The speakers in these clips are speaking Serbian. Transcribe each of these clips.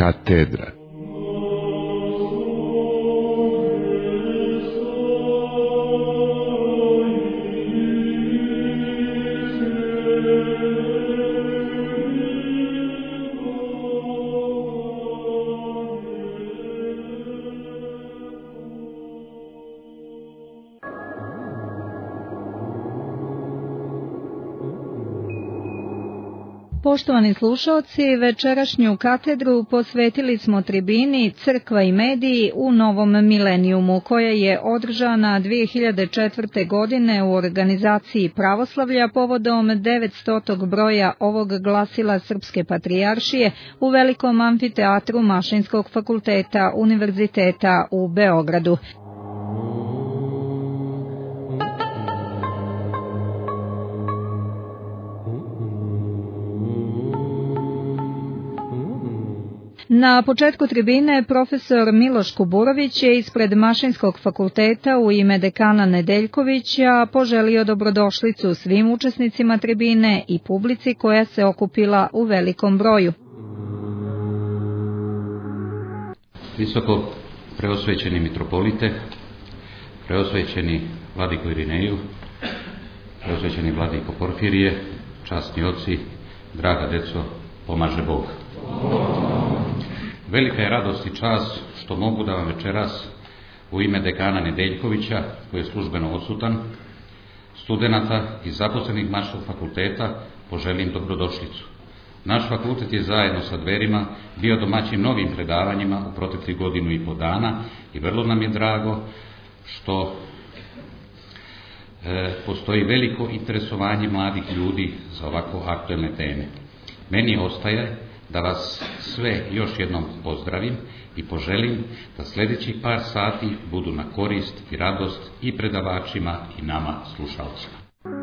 katedra. Poštovani slušalci, večerašnju katedru posvetili smo tribini Crkva i mediji u novom milenijumu, koja je održana 2004. godine u organizaciji pravoslavlja povodom 900. broja ovog glasila Srpske patrijaršije u Velikom amfiteatru Mašinskog fakulteta Univerziteta u Beogradu. Na početku tribine profesor Miloš Kuburović je ispred Mašinskog fakulteta u ime dekana Nedeljkovića poželio dobrodošlicu svim učesnicima tribine i publici koja se okupila u velikom broju. Visoko preosvećeni mitropolite, preosvećeni vladiko Irineju, preosvećeni vladiko Porfirije, časni oci, draga deco, pomaže Bog. Velika je radost i čast što mogu da vam večeras u ime dekana Nedeljkovića, koji je službeno odsutan, studenata i zaposlenih Mašinskog fakulteta poželim dobrodošlicu. Naš fakultet je zajedno sa Dverima bio domaćin mnogim predavanjima u proteklih 1,5 dana i vrlo nam je drago što postoji veliko interesovanje mladih ljudi za ovako aktuelne teme. Meni ostaje da vas sve još jednom pozdravim i poželim da sljedećih par sati budu na korist i radost i predavačima i nama slušalcima.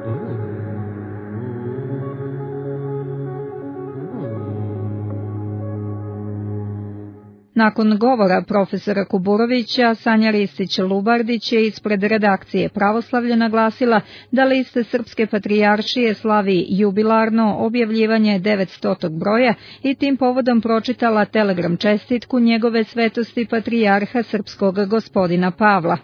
Nakon govora profesora Kuburovića, Sanja Ristić-Lubardić je ispred redakcije Pravoslavlja naglasila da liste Srpske patrijaršije slavi jubilarno objavljivanje 900. broja i tim povodom pročitala telegram čestitku njegove svetosti patrijarha srpskog gospodina Pavla.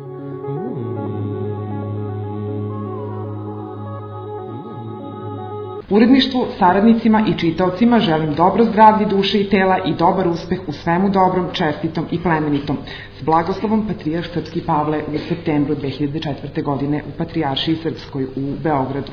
Uredništvu, saradnicima i čitaocima želim dobro zdravlje duše i tela i dobar uspeh u svemu dobrom, čestitom i plemenitom. S blagoslovom Patrijarh Srpski Pavle u septembru 2004. godine u Patrijaršiji Srpskoj u Beogradu.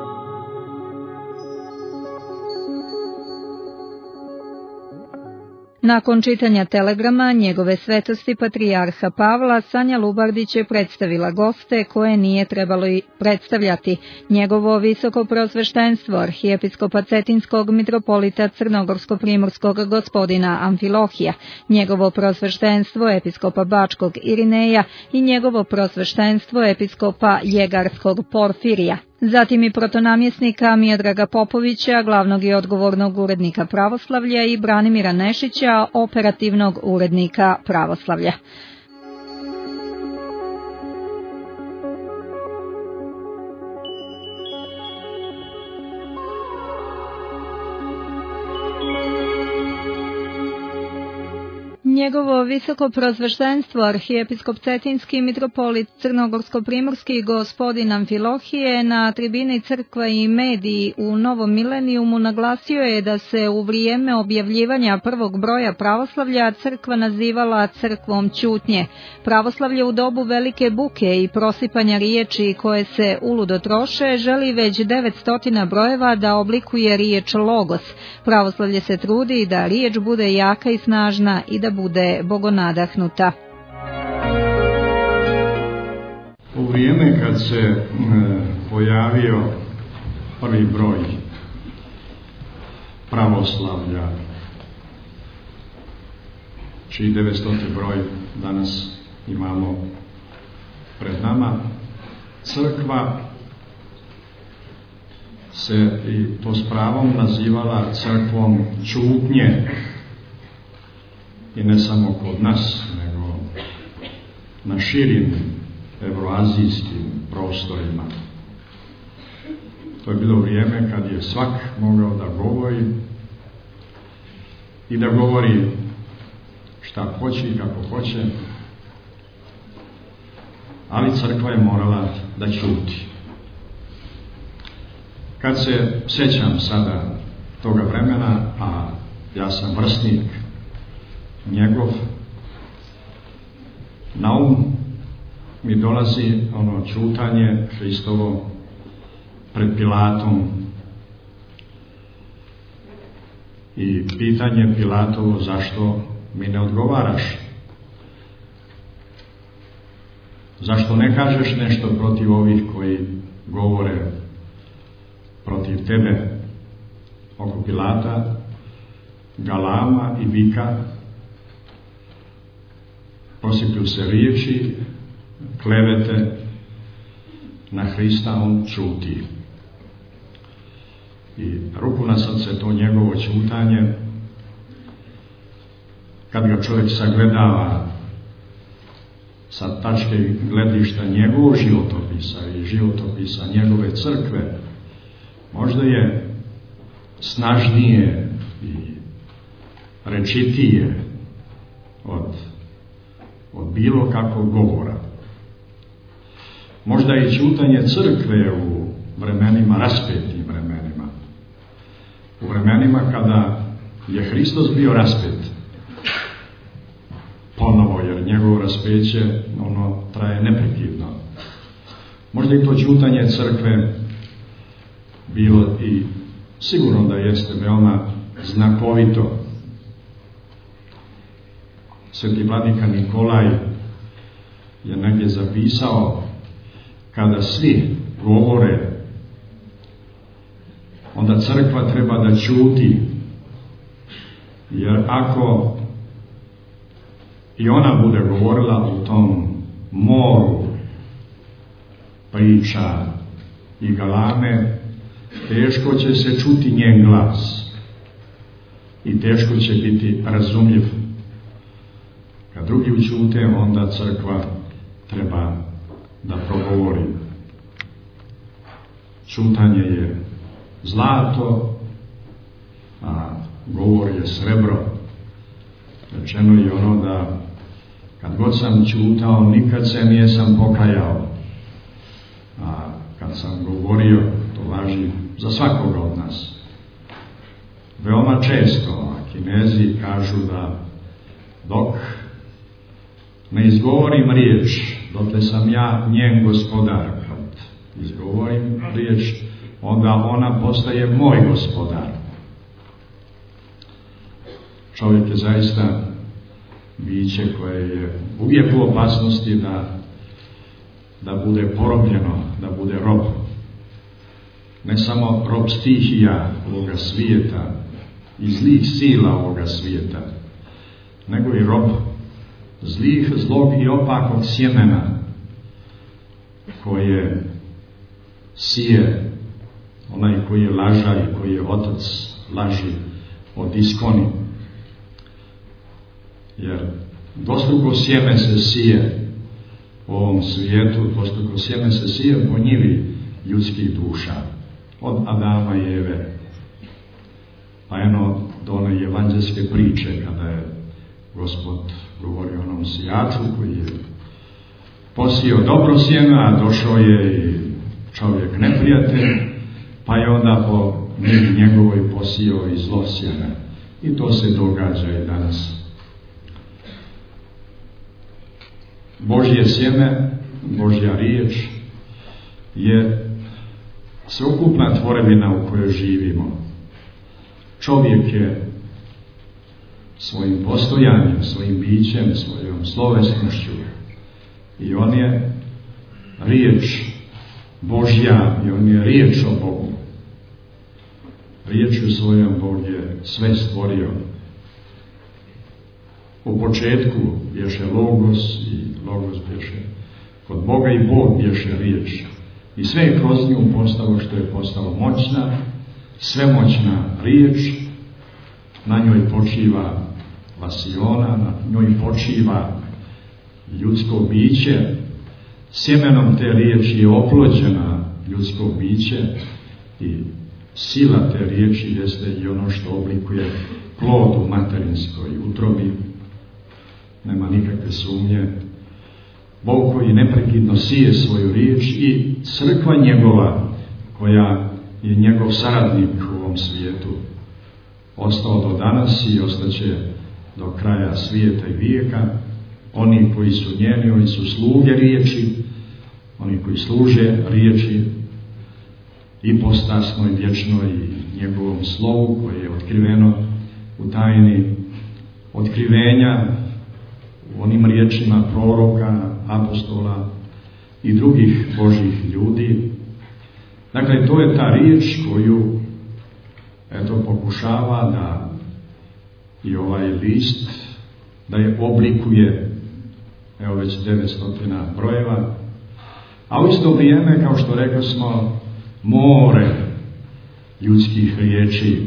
Nakon čitanja telegrama njegove svetosti patrijarha Pavla, Sanja Lubardić je predstavila goste koje nije trebalo i predstavljati. Njegovo visoko prosveštenstvo arhijepiskopa Cetinskog mitropolita Crnogorsko-primorskog gospodina Amfilohija, njegovo prosveštenstvo episkopa Bačkog Irineja i njegovo prosveštenstvo episkopa Ljegarskog Porfirija. Zatim i protonamjesnika Miodraga Popovića, glavnog i odgovornog urednika Pravoslavlja, i Branimira Nešića, operativnog urednika Pravoslavlja. Njegovo visoko prosveštenstvo arhijepiskop Cetinski mitropolit Crnogorsko-primorski gospodin Amfilohije na tribini Crkva i mediji u novom milenijumu naglasio je da se u vrijeme objavljivanja prvog broja pravoslavlja crkva nazivala crkvom ćutnje. Pravoslavlje u dobu velike buke i prosipanja riječi koje se uludo troše želi već 900 brojeva da oblikuje riječ logos. Pravoslavlje se trudi da riječ bude jaka i snažna i da bude bogonadahnuta. U vrijeme kad se pojavio prvi broj pravoslavlja, čiji 900. broj danas imamo pred nama, crkva se i to s pravom nazivala crkvom ćutnje. I ne samo kod nas, nego na širim evroazijskim prostorima. To je bilo vrijeme kad je svak mogao da govori i da govori šta hoće i kako hoće, ali crkva je morala da ćuti. Kad se sećam sada toga vremena, a ja sam vrstnik njegov, na um mi dolazi ono ćutanje Hristovo pred Pilatom i pitanje Pilatovo: zašto mi ne odgovaraš? Zašto ne kažeš nešto protiv ovih koji govore protiv tebe? Oko Pilata galama i vika, posiplju se riječi, klevete na Hrista, on ćuti. I ruku na srce to njegovo ćutanje, kad ga čovjek sagledava sa tačke gledišta njegovog životopisa i životopisa njegove crkve, možda je snažnije i rečitije od bilo kakvog govora. Možda i ćutanje crkve u vremenima, raspetnim vremenima, u vremenima kada je Hristos bio raspet ponovo, jer njegovo raspeće ono traje neprekidno. Možda i to ćutanje crkve bilo, i sigurno da jeste, veoma znakovito. Sveti vladika Nikolaj je negdje zapisao: kada svi govore, onda crkva treba da ćuti, jer ako i ona bude govorila u tom moru priča i galame, teško će se čuti njen glas i teško će biti razumljiv. Kad drugi učute, onda crkva treba da progovori. Ćutanje je zlato, a govor je srebro. Rečeno je ono da kad god sam ćutao, nikad se nijesam pokajao, a kad sam govorio, to važi za svakoga od nas. Veoma često Kinezi kažu da dok ne izgovorim riječ, dokle sam ja njen gospodar. Kad izgovorim riječ, onda ona postaje moj gospodar. Čovjek je zaista biće koje je uvijek u opasnosti da bude porobljeno, da bude rob. Ne samo rob stihija ovoga svijeta i zlih sila ovoga svijeta, nego i rob zlog i opakog sjemena koje sije onaj koji je laža i koji je otac laži od iskoni. Jer dvostruko sjeme se sije u ovom svijetu, dvostruko sjeme se sije po njivi ljudskih duša, od Adama i Eve, pa eno do one evanđelske priče kada je Gospod govori o onom sijaču koji je posijao dobro sjeme, a došao je i čovjek neprijatelj, pa je onda po njivi njegovoj posijao i zlo sjeme. I to se događa i danas. Božje sjeme, Božja riječ je sveukupna tvorevina u kojoj živimo. Čovjek je svojim postojanjem, svojim bićem, svojom slovesnošću, i on je riječ Božja, i on je riječ o Bogu. Riječju svojom Bog je sve stvorio. U početku bješe Logos, i Logos bješe kod Boga, i Bog bješe riječ. I sve je kroz nju postalo što je postalo moćna, svemoćna riječ. Na njoj počiva vasiona, na njoj počiva ljudsko biće. Sjemenom te riječi je oplođena ljudsko biće, i sila te riječi jeste i ono što oblikuje plod u materinskoj utrobi, nema nikakve sumnje. Bog koji neprekidno sije svoju riječ i crkva njegova, koja je njegov saradnik u ovom svijetu, ostao do danas i ostaće do kraja svijeta i vijeka. Oni koji su njeni, oni su sluge riječi, oni koji služe riječi i postasnoj, vječnoj i njegovom slovu koje je otkriveno u tajni otkrivenja, u onim riječima proroka, apostola i drugih Božjih ljudi. Dakle, to je ta riječ koju pokušava da i ovaj list da je oblikuje, evo već 900 brojeva, a u isto vrijeme, kao što rekli smo, more ljudskih riječi.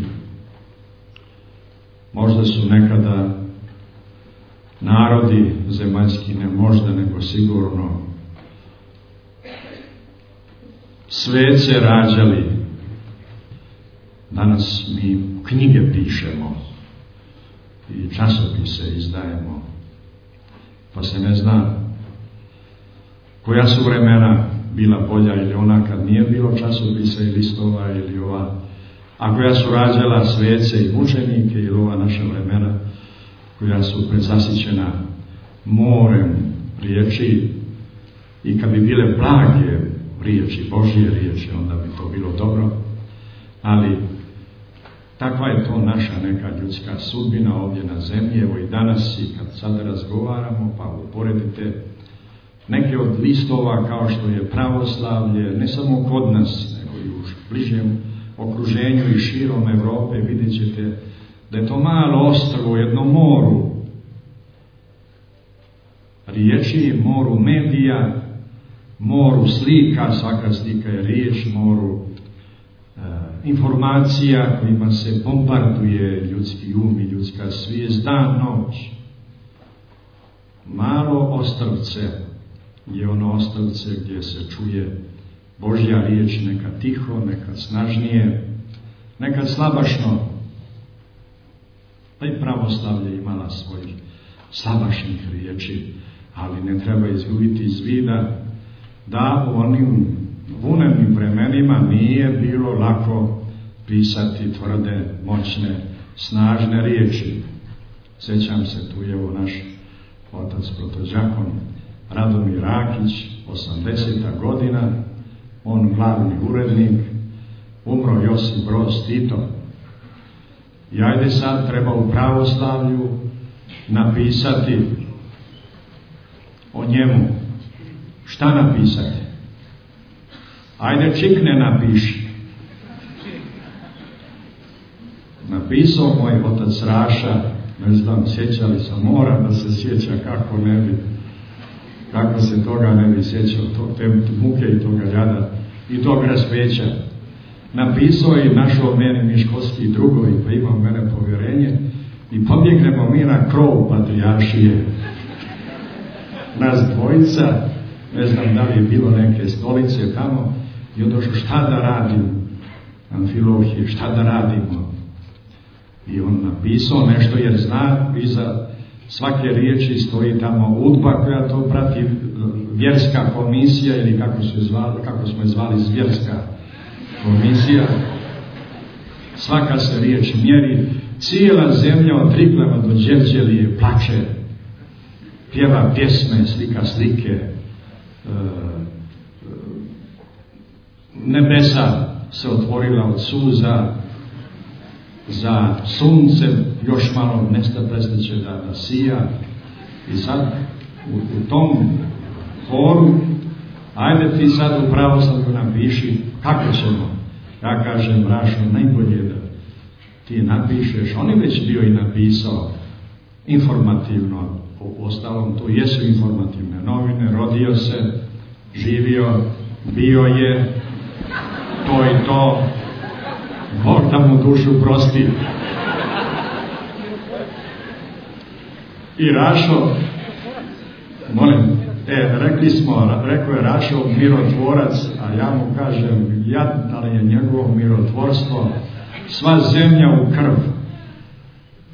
Možda su nekada narodi zemaljski, ne možda, nego sigurno, svece rađali. Danas mi knjige pišemo i časopise izdajemo, pa se ne zna koja su vremena bila bolja ili ona kad nije bilo časopisa i listova ili ova, a koja su rađala svece i mučenike ili ova naša vremena koja su prezasićena morem riječi, i kad bi bile blage riječi, Božje riječi, onda bi to bilo dobro, ali takva je to naša neka ljudska sudbina ovdje na zemlji. Evo i danas, i kad sada razgovaramo, pa uporedite neke od listova kao što je pravoslavlje, ne samo kod nas, nego i u bližem okruženju i širom Europe, vidjet ćete da je to malo ostrvo u jednom moru riječi, moru medija, moru slika, svaka slika je riječ, moru informacija kojima se bombarduje ljudski um i ljudska svijest dan noć. Malo ostrvce je ono ostrvce gdje se čuje Božja riječ, nekad tiho, nekad snažnije, nekad slabašno. Pa i pravoslavlje imala svojih slabašnih riječi, ali ne treba izgubiti iz vida da u onim vunenim vremenima nije bilo lako pisati tvrde, moćne, snažne riječi. Sjećam se, tu je evo naš otac protođakon Radomir Rakić, 80. godina, on glavni urednik, umro Josip Broz Tito. I ajde sad treba u pravoslavlju napisati o njemu. Šta napisati? Ajde čikne napiši. Napisao moj otac Raša, ne znam, sjećali sam, moram da se sjeća, kako se toga ne bi sjećao, te muke i toga jada i tog raspeća. Napisao je i našao meni Miškolski drugovi, pa imao mene povjerenje, i pobjegnemo mi na krov patrijaršije. Nas dvojica, ne znam da li je bilo neke stolice tamo, i on došao, šta da radim, Amfilohije, šta da radimo? I on napisao nešto, jer zna, iza svake riječi stoji tamo udba koja to prati, vjerska komisija, ili kako smo je zvali, zvjerska komisija. Svaka se riječ mjeri, cijela zemlja od Triglava do Đevđelije plače, pjeva pjesme, slika slike, nebesa se otvorila od suza, za sunce još malo prestaće da sija. I sad u tom horu, ajde ti sad u pravoslavlju napiši kako ćemo. Ja kažem, Rašo, najbolje da ti napišeš. On je već bio i napisao informativno, ostalom to jesu informativne novine, rodio se, živio, bio je, to i to, Bog da mu dušu prosti. I Rašo, rekao je Rašo mirotvorac, a ja mu kažem, da li je njegovo mirotvorstvo, sva zemlja u krv.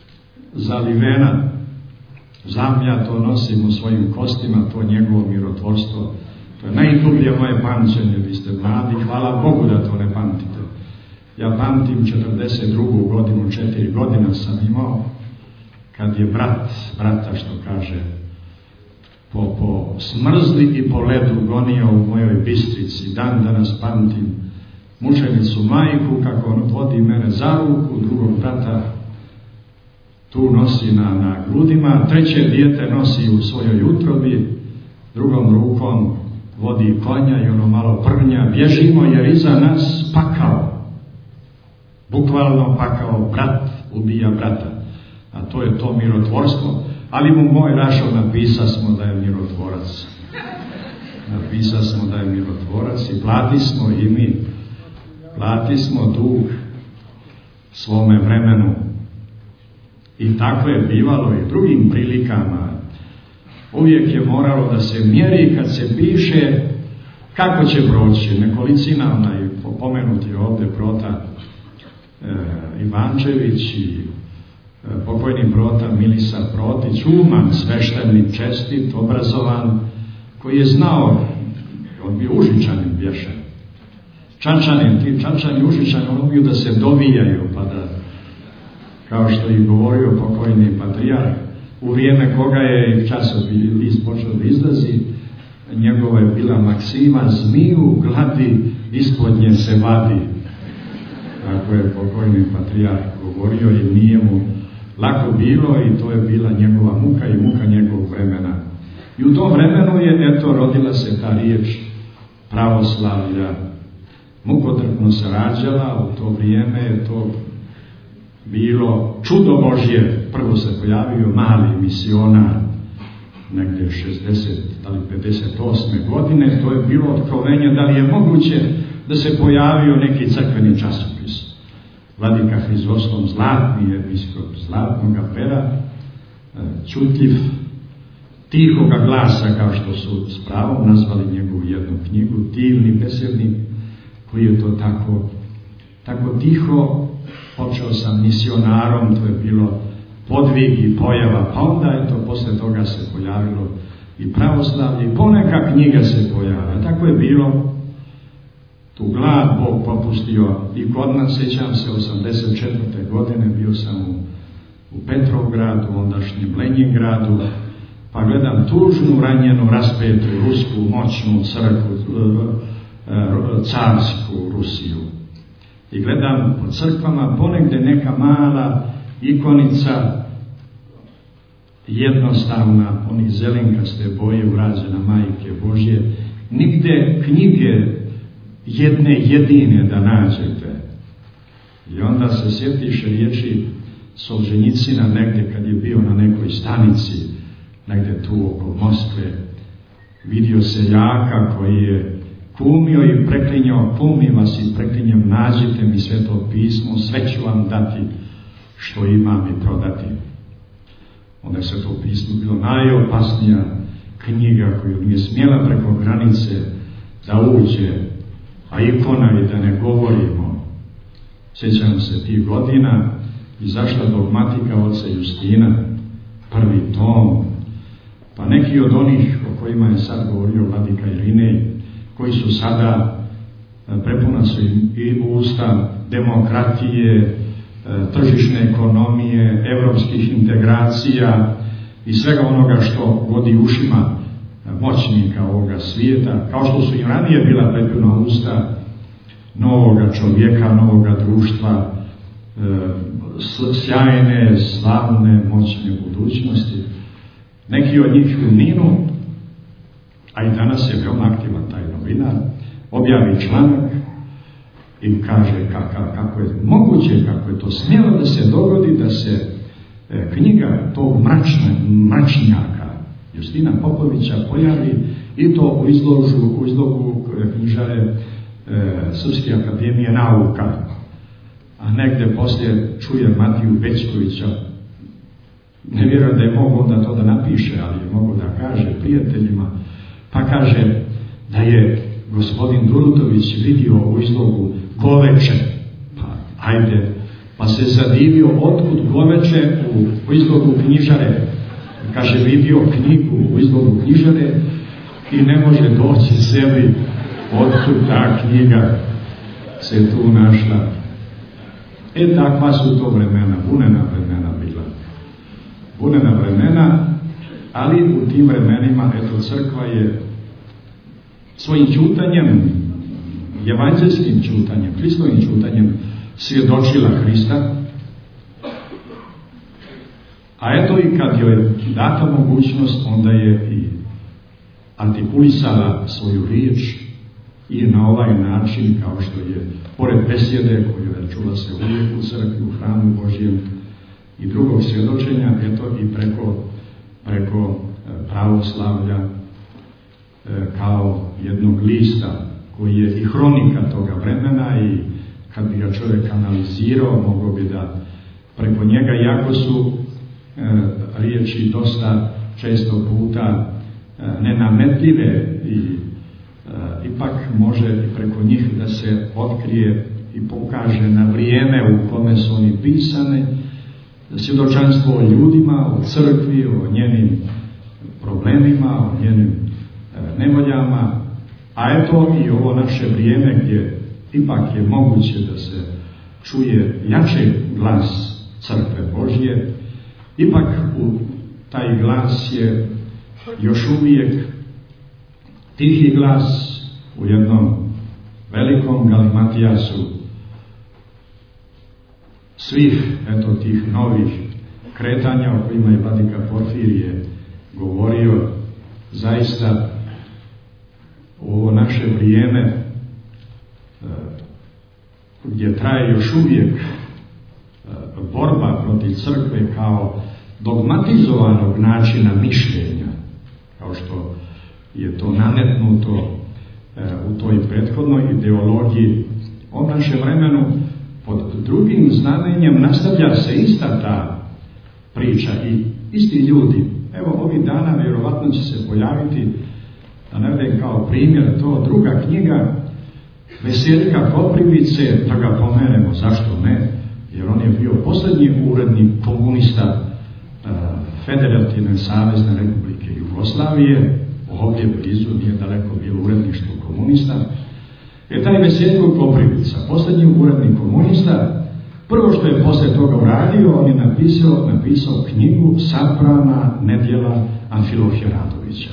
zalivena. Zamlja to nosim u svojim kostima, to njegovo mirotvorstvo. To je najdublje moje pamćenje, vi ste mladi, hvala Bogu da to ne pamtite. Ja pamtim 42. godinu, 4 godina sam imao, kad je brata što kaže, po smrzli i po ledu gonio u mojoj Bistrici. Dan danas pamtim mučenicu majku, kako on vodi mene za ruku, drugog brata tu nosi na grudima, treće dijete nosi u svojoj utrobi, drugom rukom vodi konja i ono malo prnja. Bježimo jer iza nas pakao, bukvalno pakao, brat ubija brata, a to je to mirotvorstvo. Ali mu moj Rašo napisasmo da je mirotvorac. Napisasmo da je mirotvorac i platismo i mi. Platismo dug svome vremenu. I tako je bivalo i drugim prilikama. Uvijek je moralo da se mjeri kad se piše kako će proći. Nekolicina, onaj pomenuti ovdje Prota Ivančević i pokojni Prota Milisar Protić, uman, sveštenik, čestit, obrazovan, koji je znao, on bio Užičanin bješe. Čačanin, ti Čačani Užičani, on umiju da se dovijaju, pa da, kao što je govorio pokojni patrijarh, u vrijeme koga je časopis počeo da izlazi, njegova je bila maksima: zmiju gladi, ispod nje se vadi. Tako je pokojni patrijarh govorio i nije mu lako bilo i to je bila njegova muka i muka njegovog vremena. I u tom vremenu je, eto, rodila se ta riječ pravoslavlja. Mukotrpno se rađala, u to vrijeme je to bilo čudo Božje. Prvo se pojavio mali misionar, negdje 60 ali 58. godine, to je bilo otkrovenje da li je moguće da se pojavio neki crkveni časopis. Vladika Hrizostom Zlatni, episkop Zlatnoga pera, čutljiv, tihoga glasa, kao što su s pravom nazvali njegovu jednu knjigu, divni pesevnik, koji je to tako tiho. Počeo sam misionarom, to je bilo podvig i pojava, pa onda je to posle toga se pojavilo i pravoslavlje i poneka knjiga se pojavila. Tako je bilo. Tu glad Bog popustio i kod nas. Sjećam se 84. godine, bio sam u Petrovgradu, ondašnjem Leningradu, pa gledam tužnu, ranjenu, raspetu rusku moćnu crkvu, carsku Rusiju. I gledam po crkvama ponegde neka mala ikonica, jednostavna, oni zelenkaste boje urađena Majke Božje, nigde knjige jedne jedine da nađete. I onda se sjetiš riječi Solženjicina negde kad je bio na nekoj stanici, negde tu oko Moskve, vidio seljaka koji je kumio i preklinjao: kumim vas i preklinjem, nađite mi Sveto pismo, sve ću vam dati što imam i prodati. Onda je Sveto pismo bilo najopasnija knjiga koju nije smjela preko granice da uđe, a ikona i da ne govorimo. Sjećam se tih godina, izašla dogmatika oca Justina, prvi tom, pa neki od onih o kojima je sad govorio vladika Irinej, koji su sada, prepuna su i usta demokratije, tržišne ekonomije, evropskih integracija i svega onoga što vodi ušima moćnika ovoga svijeta, kao što su i ranije bila prepuna usta novoga čovjeka, novoga društva, sjajne, slavne, moćne budućnosti. Neki od njih u Ninu, a i danas je veoma aktivan taj novinar, objavi članak i kaže kako je moguće, kako je to smjelo da se dogodi, da se knjiga tog mračnjaka Justina Popovića pojavi i to u izlogu knjižare Srpske akademije nauka. A negde poslije čuje Matiju Bećkovića, ne vjerujem da je mogao da to da napiše, ali je mogao da kaže prijateljima, pa kaže da je gospodin Durutović vidio u izlogu Goveče. Pa ajde, Pa se zadivio otkud goveče u izlogu knjižare. Kaže, vidio knjigu u izlogu knjižare i ne može doći sebi otkud ta knjiga se tu našla. Takva su to vremena, bunena vremena bila. Bunena vremena, ali u tim vremenima, crkva je svojim ćutanjem, evanđelskim ćutanjem, Hristovim ćutanjem svjedočila Hrista. A i kad joj je data mogućnost, onda je i artikulisala svoju riječ i na ovaj način, kao što je pored besjede koju je čula se uvijek u crkvi, u hramu Božjem i drugog svjedočenja, i preko pravoslavlja kao jednog lista koji je i hronika toga vremena, i kad bi ga čovjek analizirao, mogao bi da preko njega, jako su riječi dosta često puta nenametljive, i ipak može i preko njih da se otkrije i pokaže na vrijeme u kome su oni pisane, svjedočanstvo o ljudima, o crkvi, o njenim problemima, o njenim nevoljama, a i ovo naše vrijeme gdje ipak je moguće da se čuje jači glas crkve Božje, ipak u taj glas je još uvijek tihi glas u jednom velikom galimatijasu svih tih novih kretanja o kojima je vladika Porfirije govorio. Zaista u ovo naše vrijeme gdje traje još uvijek borba protiv crkve kao dogmatizovanog načina mišljenja, kao što je to nametnuto u toj prethodnoj ideologiji, u našem vremenu pod drugim znamenjem nastavlja se ista ta priča i isti ljudi. Evo, ovih dana vjerovatno će se pojaviti, da navedem kao primjer, to druga knjiga Veseljka Koprivice, da ga pomenemo, zašto ne, jer on je bio posljednji urednik komunista Federativne savezne republike Jugoslavije, ovdje blizu, nije daleko bilo uredništvo komunista. Taj Veseljko Koprivica, posljednji urednik komunista, prvo što je poslije toga uradio, on je napisao knjigu Sabrana nedjela Amfilohija Radovića.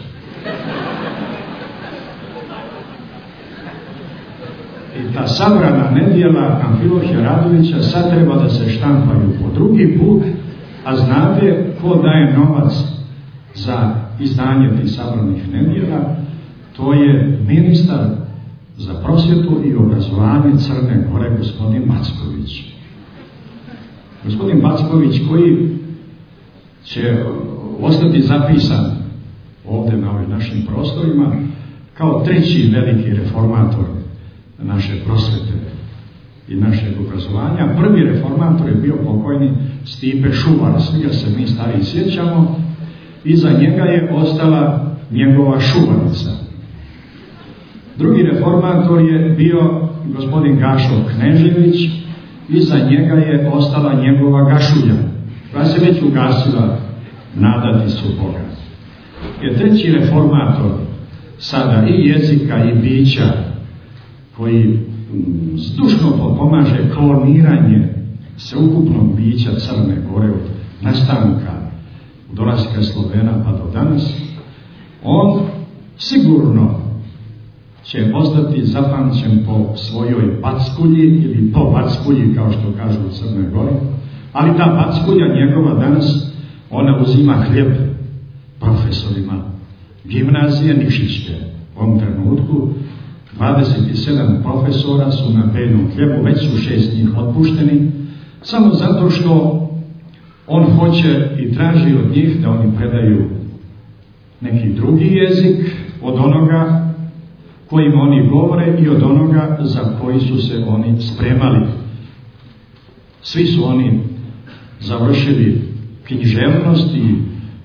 I ta sabrana nedjela Amfilohija Radovića sad treba da se štampaju po drugi put, a znate ko daje novac za izdanje tih sabranih nedjela? To je ministar za prosvjetu i obrazovanje Crne Gore, gospodin Backović. Gospodin Backović, koji će ostati zapisan ovdje na ovim našim prostorima kao treći veliki reformator naše prosvjete i našeg obrazovanja. Prvi reformator je bio pokojni Stipe Šuvar, svi ga se mi stari sjećamo, iza njega je ostala njegova šuvarnica. Drugi reformator je bio gospodin Gašo Knežević, iza njega je ostala njegova Gašulja, koja se već ugasila, nadati su Boga. Je treći reformator sada i jezika i bića, koji zdušno pomaže kloniranje sveukupnog bića Crne Gore od nastanka dolaska Slovena pa do danas, on sigurno će ostati zapamćen po svojoj packulji ili po packulji, kao što kažu u Crnoj Gori, ali ta packulja njegova danas, ona uzima hljeb profesorima gimnazije Nišićke. U ovom trenutku 27 profesora su na beljnom hljebu, već su 6 njih otpušteni, samo zato što on hoće i traži od njih da oni predaju neki drugi jezik od onoga kojim oni govore i od onoga za koji su se oni spremali. Svi su oni završili književnost i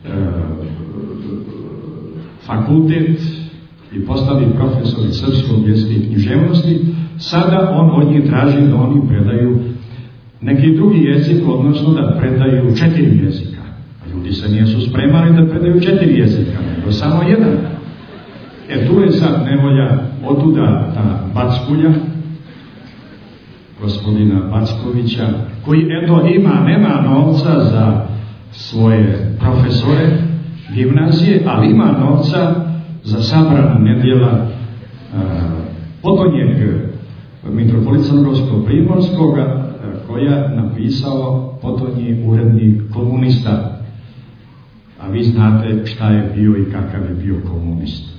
fakultet i postali profesori srpskog jezika i književnosti. Sada on od njih traži da oni predaju neki drugi jezik, odnosno da predaju 4 jezika. Ljudi se nisu spremali da predaju 4 jezika, nego samo jedan. Tu je sad nevolja, otuda ta Backulja, gospodina Backovića, koji nema novca za svoje profesore gimnazije, ali ima novca za sabrana nedjela potonjeg mitropolita Crnogorsko-primorskog, koja napisao potonji urednik komunista. A vi znate šta je bio i kakav je bio komunist.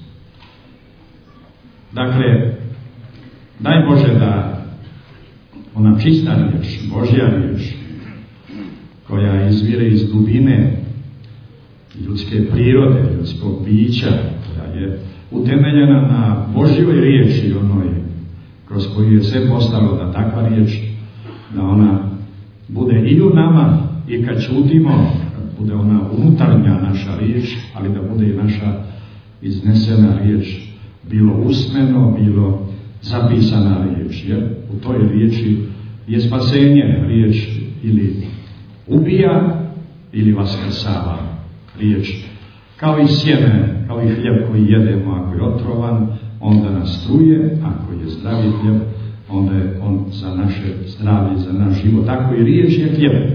Dakle, daj Bože da ona čista riječ, Božja riječ, koja izvire iz dubine ljudske prirode, ljudskog bića, koja je utemeljena na Božjoj riječi, onoj kroz koju je sve postalo, da takva riječ, da ona bude i u nama, i kad čutimo, kad bude ona unutarnja naša riječ, ali da bude i naša iznesena riječ, bilo usmeno, bilo zapisana riječ, jer u toj riječi je spasenje. Riječ ili ubija ili vaskrsava. Riječ kao i sjeme, kao i hljeb koji jedemo, ako je otrovan, onda nas truje, ako je zdravi hljeb, onda je on za naše zdravlje, za naš život. Tako i riječ je hljeb.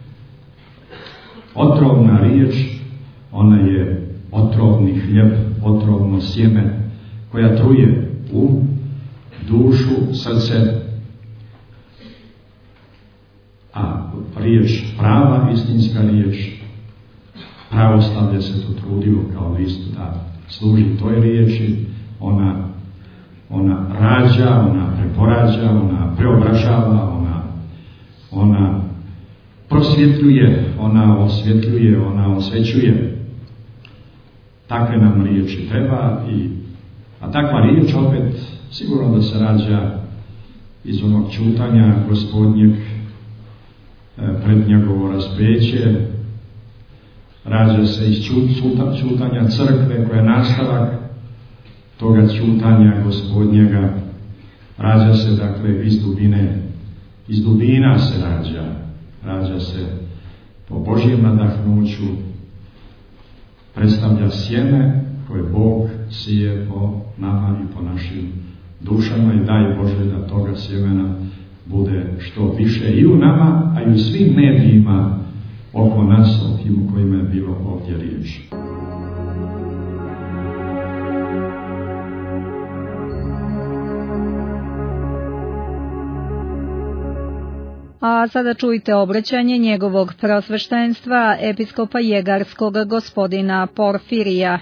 Otrovna riječ, ona je otrovni hljeb, otrovno sjeme, koja truje u dušu, srce, a riječ prava, istinska riječ, pravoslavlje se to trudilo kao list da služi toj riječi. Ona rađa, ona preporađa, ona preobražava, ona prosvjetljuje, ona osvjetljuje, ona osvećuje. Takve nam riječi treba, a takva riječ opet sigurno da se rađa iz onog čutanja Gospodnjeg pred njegovo raspeće, rađa se iz čutanja crkve koja je nastavak toga čutanja Gospodnjega, rađa se dakle iz dubina se rađa se po Božjem nadahnuću, predstavlja sjeme koje Bog sije po nama i po našim dušama, i daj Bože da toga sjemena bude što više i u nama, a i u svim medijima oko nas, o tim u kojima je bilo ovdje riječ. A sada čujte obraćanje njegovog prosveštenstva, episkopa Jegarskog gospodina Porfirija.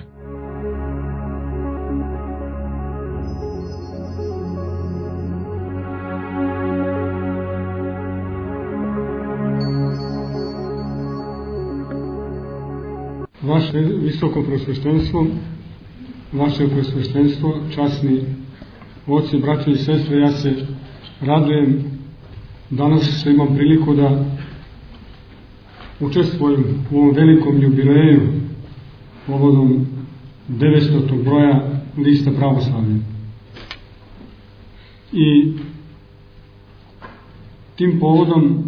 Vaše visoko prosveštenstvo, vaše prosveštenstvo, časni oci, braće i sestre, ja se radujem danas što imam priliku da učestvujem u ovom velikom jubileju povodom 900. broja lista pravoslavlja. I tim povodom,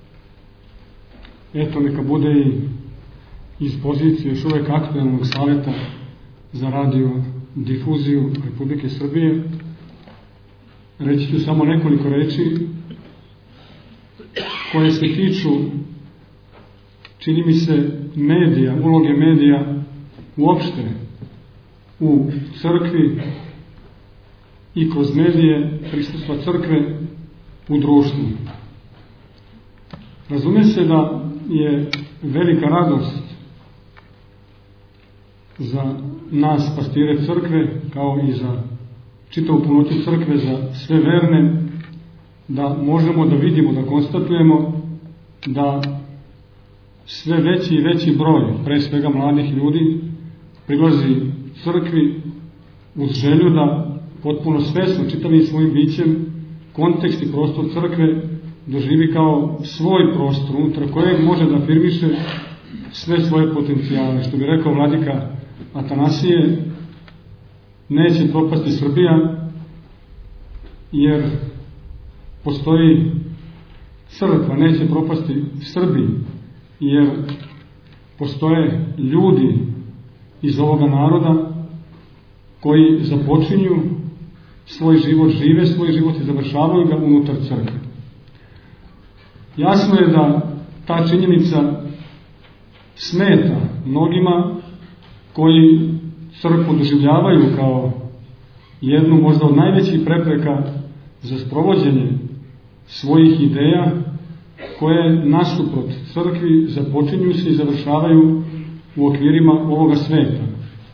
eto, neka bude i iz pozicije još uvek aktualnog savjeta za radiodifuziju Republike Srbije, reći ću samo nekoliko reči koje se tiču, čini mi se, medija, uloge medija uopšte u crkvi i kroz medije prisustva crkve u društvu. Razume se da je velika radost za nas pastire crkve, kao i za čitavu punoću crkve, za sve verne, da možemo da vidimo, da konstatujemo da sve veći i veći broj, pre svega mladih ljudi, prilazi crkvi uz želju da potpuno svesno, čitavim svojim bićem, kontekst i prostor crkve doživi kao svoj prostor, unutar kojeg može da afirmiše sve svoje potencijale. Što bi rekao vladika Atanasije, neće propasti Srbija, jer postoji crkva, neće propasti Srbiji, jer postoje ljudi iz ovoga naroda koji započinju svoj život, žive svoj život i završavaju ga unutar crkve. Jasno je da ta činjenica smeta mnogima koji crkvu doživljavaju kao jednu možda od najvećih prepreka za sprovođenje svojih ideja koje nasuprot crkvi započinju se i završavaju u okvirima ovoga sveta.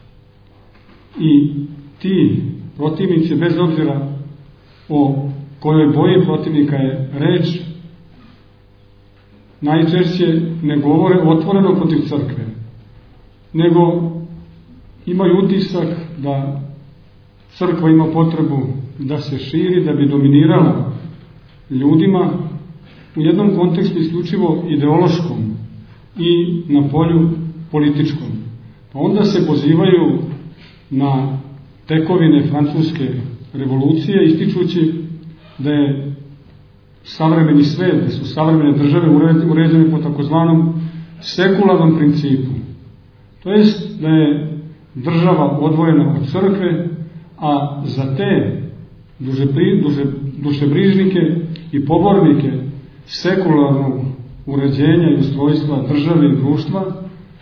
I ti protivnici, bez obzira o kojoj boji protivnika je reč, najčešće ne govore otvoreno protiv crkve, nego imaju utisak da crkva ima potrebu da se širi, da bi dominirala ljudima u jednom kontekstu isključivo ideološkom i na polju političkom. Pa onda se pozivaju na tekovine francuske revolucije, ističući da je savremeni svet, da su savremene države uređene po takozvanom sekularnom principu. To jest da je država odvojena od crkve, a za te dušebrižnike i pobornike sekularnog uređenja i ustrojstva države i društva,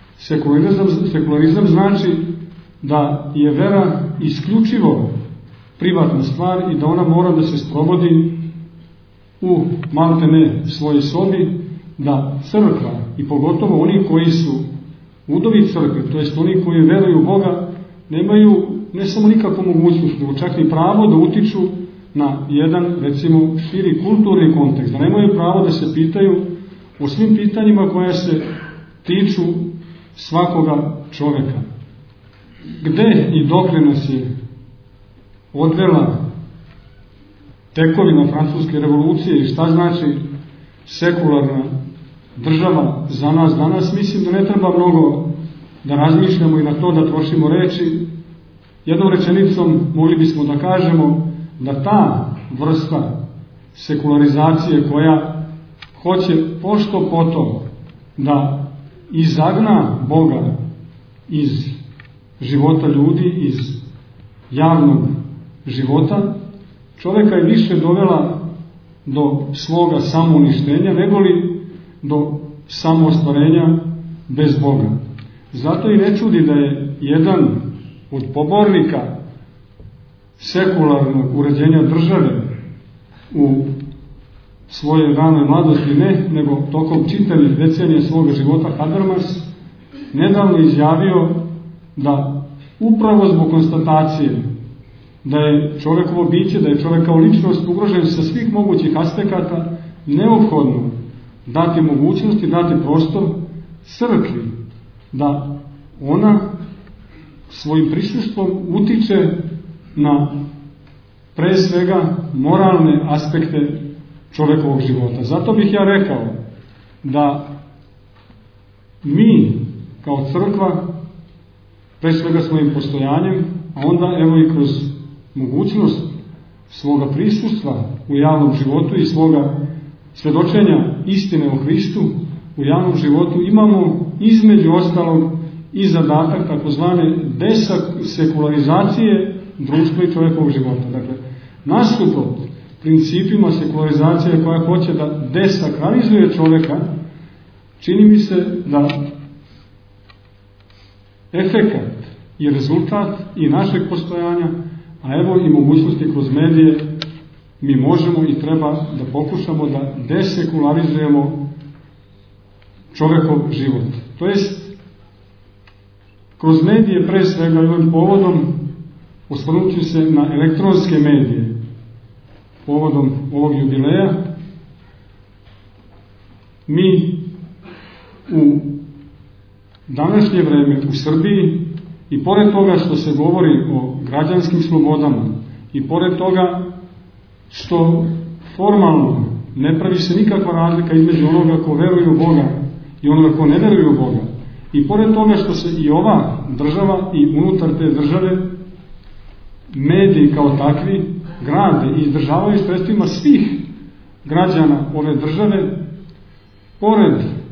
sekularizam znači da je vera isključivo privatna stvar i da ona mora da se sprovodi u maltene svojoj sobi, da crkva i pogotovo oni koji su udovi crkve, to jest oni koji veruju u Boga, nemaju ne samo nikakvu mogućnost, nego čak i pravo da utiču na jedan, recimo, širi kulturni kontekst, da nemaju pravo da se pitaju o svim pitanjima koja se tiču svakoga čoveka. Gde i dokle nas je odvela tekovina francuske revolucije i šta znači sekularna država za nas danas, mislim da ne treba mnogo da razmišljamo i na to da trošimo reči. Jednom rečenicom mogli bismo da kažemo da ta vrsta sekularizacije koja hoće pošto poto da izagna Boga iz života ljudi, iz javnog života, čoveka je više dovela do svoga samouništenja, nego li do samoostvarenja bez Boga. Zato i ne čudi da je jedan od pobornika sekularnog uređenja države u svojoj ranoj mladosti, nego tokom čitavih decenija svoga života, Habermas, nedavno izjavio da upravo zbog konstatacije da je čovekovo biće, da je čovek kao ličnost ugrožen sa svih mogućih aspekata, neophodno dati mogućnost i dati prostor crkvi da ona svojim prisustvom utiče na pre svega moralne aspekte čovekovog života. Zato bih ja rekao da mi kao crkva pre svega svojim postojanjem, a onda evo i kroz mogućnost svoga prisustva u javnom životu i svoga svedočenja istine o Hristu u javnom životu imamo između ostalog i zadatak takozvane desekularizacije društva i čovjekovog života. Dakle, nasuprot principima sekularizacije koja hoće da desakralizuje čovjeka, čini mi se da efekat i rezultat i našeg postojanja, a evo i mogućnosti kroz medije, mi možemo i treba da pokušamo da desekularizujemo čovjekov život. To jest, kroz medije pre svega ovim povodom osvrnući se na elektronske medije povodom ovog jubileja, mi u današnje vreme u Srbiji i pored toga što se govori o građanskim slobodama i pored toga što formalno ne pravi se nikakva razlika između onoga ko veruje u Boga i onoga ko ne veruje u Boga, i pored toga što se i ova država i unutar te države mediji kao takvi grade i izdržavaju sredstvima svih građana ove države, pored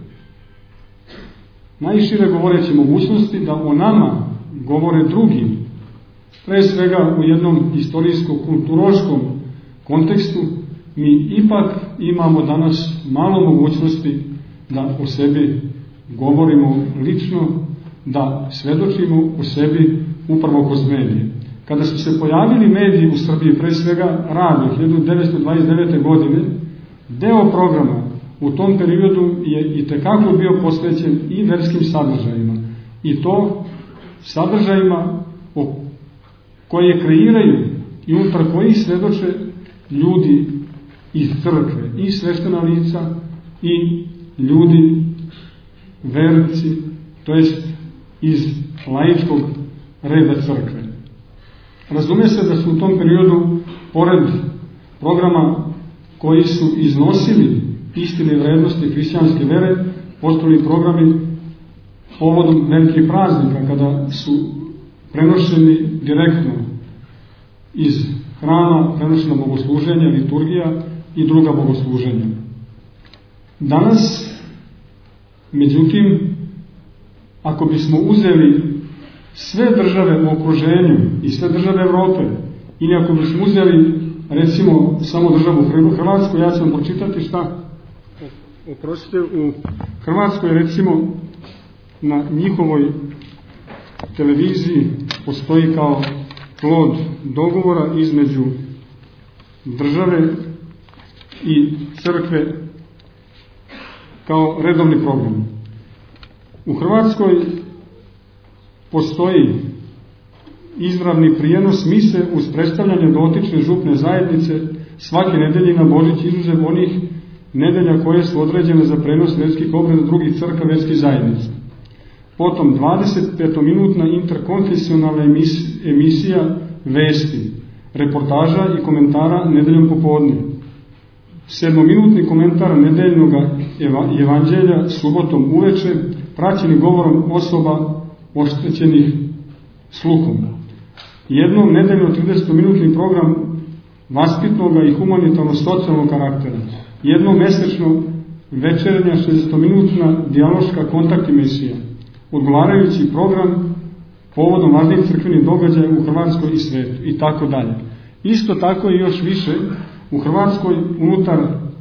najšire govoreće mogućnosti da o nama govore drugi, pre svega u jednom istorijsko-kulturoškom kontekstu, mi ipak imamo danas malo mogućnosti da o sebi govorimo lično, da svedočimo o sebi upravo kroz medije. Kada su se pojavili mediji u Srbiji, pre svega radio 1929. godine, deo programa u tom periodu je itekako bio posvećen i verskim sadržajima, i to sadržajima koje kreiraju i unutar kojih svedoče ljudi iz crkve, i sveštena lica, i ljudi verci, to jest iz laičkog reda crkve. Razume se da su u tom periodu, pored programa koji su iznosili istine i vrednosti hrišćanske vere, postojali programi povodom velikih praznika, kada su prenošeni direktno iz hrama, prenošena bogosluženja, liturgija i druga bogosluženja. Danas, međutim, ako bismo uzeli sve države u okruženju i sve države Evrope, ili ako bismo uzeli, recimo, samo državu Hrvatsku, ja ću vam pročitati šta. Oprostite, u Hrvatskoj, recimo, na njihovoj televiziji postoji kao plod dogovora između države i crkve kao redovni program. U Hrvatskoj postoji izravni prijenos mise uz predstavljanje dotične župne zajednice svake nedelje na Božić, izuzev onih nedelja koje su određene za prenos verskih obreda drugih crkava verskih zajednica. Potom 25-minutna interkonfesionalna emisija vesti, reportaža i komentara nedeljom popodne. 7-minutni komentar nedeljnog evanđelja subotom uveče, praćeni govorom osoba oštećenih sluhom. Jednom nedeljno 30-minutni program vaspitnog i humanitarno-socijalnog karaktera. Jednom mesečno večernja 60-minutna dijaloška kontakt emisija, odgovarajući program povodom važnih crkvenih događaja u Hrvatskoj i svetu i tako dalje. Isto tako i još više u Hrvatskoj unutar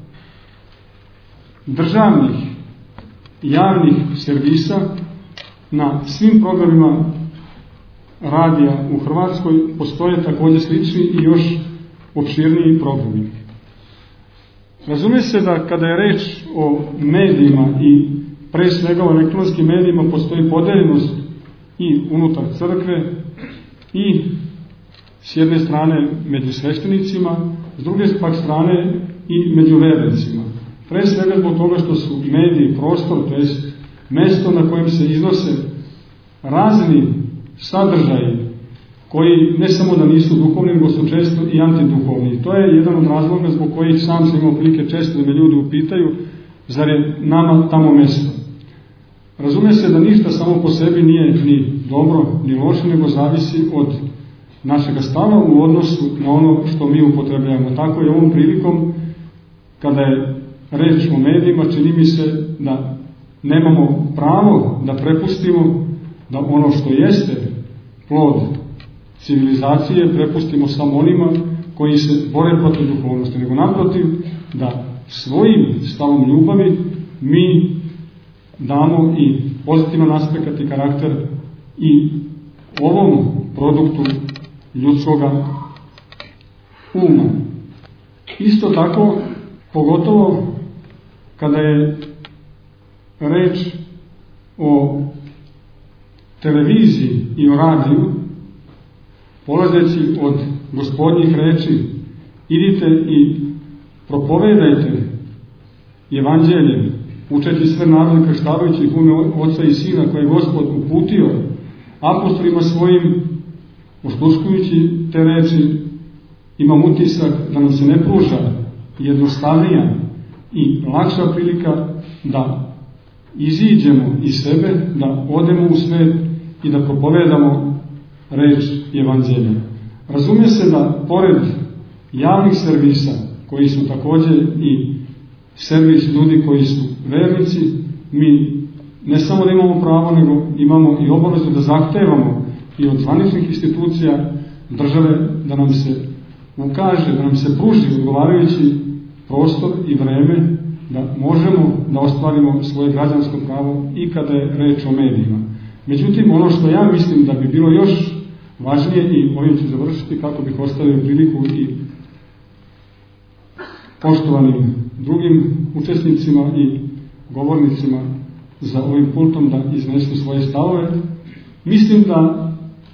državnih javnih servisa na svim programima radija u Hrvatskoj postoje također slični i još opširniji programi. Razume se da kada je reč o medijima i pre svega o elektronskim medijima postoji podeljenost i unutar crkve i s jedne strane među sveštenicima, s druge pak strane i među vernicima. Pre svega zbog toga što su mediji prostor, to jest mesto na kojem se iznose razni sadržaji koji ne samo da nisu duhovni, nego su često i antiduhovni. To je jedan od razloga zbog kojih sam imao prilike često da me ljudi upitaju, zar je nama tamo mesto. Razume se da ništa samo po sebi nije ni dobro, ni loše, nego zavisi od našega stava u odnosu na ono što mi upotrebljavamo. Tako je ovom prilikom, kada je reč o medijima, čini mi se da nemamo pravo da prepustimo da ono što jeste plod civilizacije prepustimo samo onima koji se bore protiv duhovnosti, nego naprotiv da svojim stavom ljubavi mi damo i pozitivan aspekt i karakter i ovom produktu ljudskoga uma. Isto tako, pogotovo kada je reč o televiziji i o radiju, polazeći od Gospodnjih reči, idite i propovedajte evanđelje, učeći sve narode krštavajući ih u ime Oca i Sina koje je Gospod uputio apostolima svojim, osluškujući te reči, imam utisak da nam se ne pruža jednostavnija i lakša prilika da iziđemo iz sebe, da odemo u svet i da propovedamo reč evanđelja. Razume se da pored javnih servisa koji smo također i servis ljudi koji su vernici, mi ne samo da imamo pravo, nego imamo i obavezu da zahtevamo i od zvaničnih institucija države da nam se ukaže, da nam se pruži odgovarajući prostor i vreme da možemo da ostvarimo svoje građansko pravo i kada je reč o medijima. Međutim, ono što ja mislim da bi bilo još važnije, i ovim ću završiti kako bih ostavio priliku i poštovanim drugim učesnicima i govornicima za ovim pultom da iznesu svoje stavove, mislim da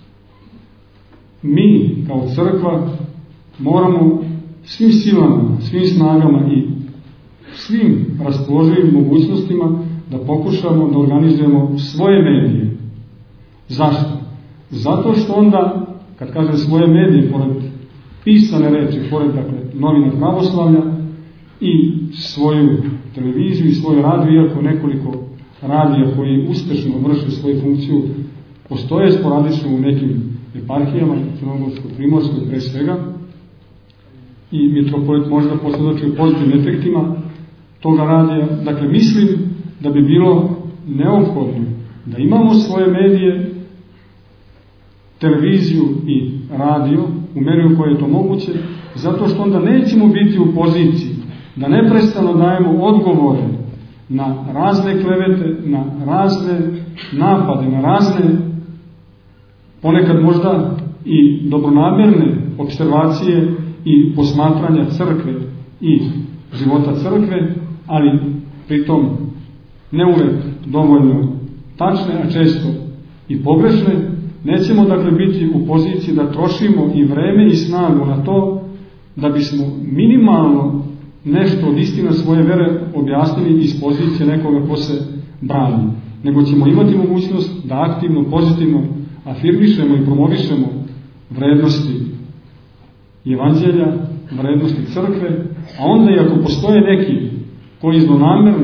mi kao crkva moramo svim silama, svim snagama i svim raspoloživim mogućnostima da pokušamo da organizujemo svoje medije. Zašto? Zato što onda, kad kažem svoje medije, pored pisane reči, pored novina pravoslavlja i svoju televiziju i svoju radio, iako nekoliko radija koji uspešno vrše svoju funkciju postoje sporadično u nekim eparhijama, Crnogorsko-Primorskoj pre svega, i mitropolit možda posledoči u pozitivnim efektima toga radija. Dakle, mislim da bi bilo neophodno da imamo svoje medije, televiziju i radio u meri u kojoj je to moguće, zato što onda nećemo biti u poziciji da neprestano dajemo odgovore na razne klevete, na razne napade, na razne, ponekad možda i dobronamerne opservacije i posmatranja crkve i života crkve, ali pritom ne uvek dovoljno tačne, a često i pogrešne. Nećemo dakle biti u poziciji da trošimo i vreme i snagu na to da bismo minimalno nešto od istina svoje vere objasnili iz pozicije nekoga ko se brani, nego ćemo imati mogućnost da aktivno, pozitivno afirmišemo i promovišemo vrednosti evanđelja, vrednosti crkve, a onda i ako postoje neki koji zlonamerno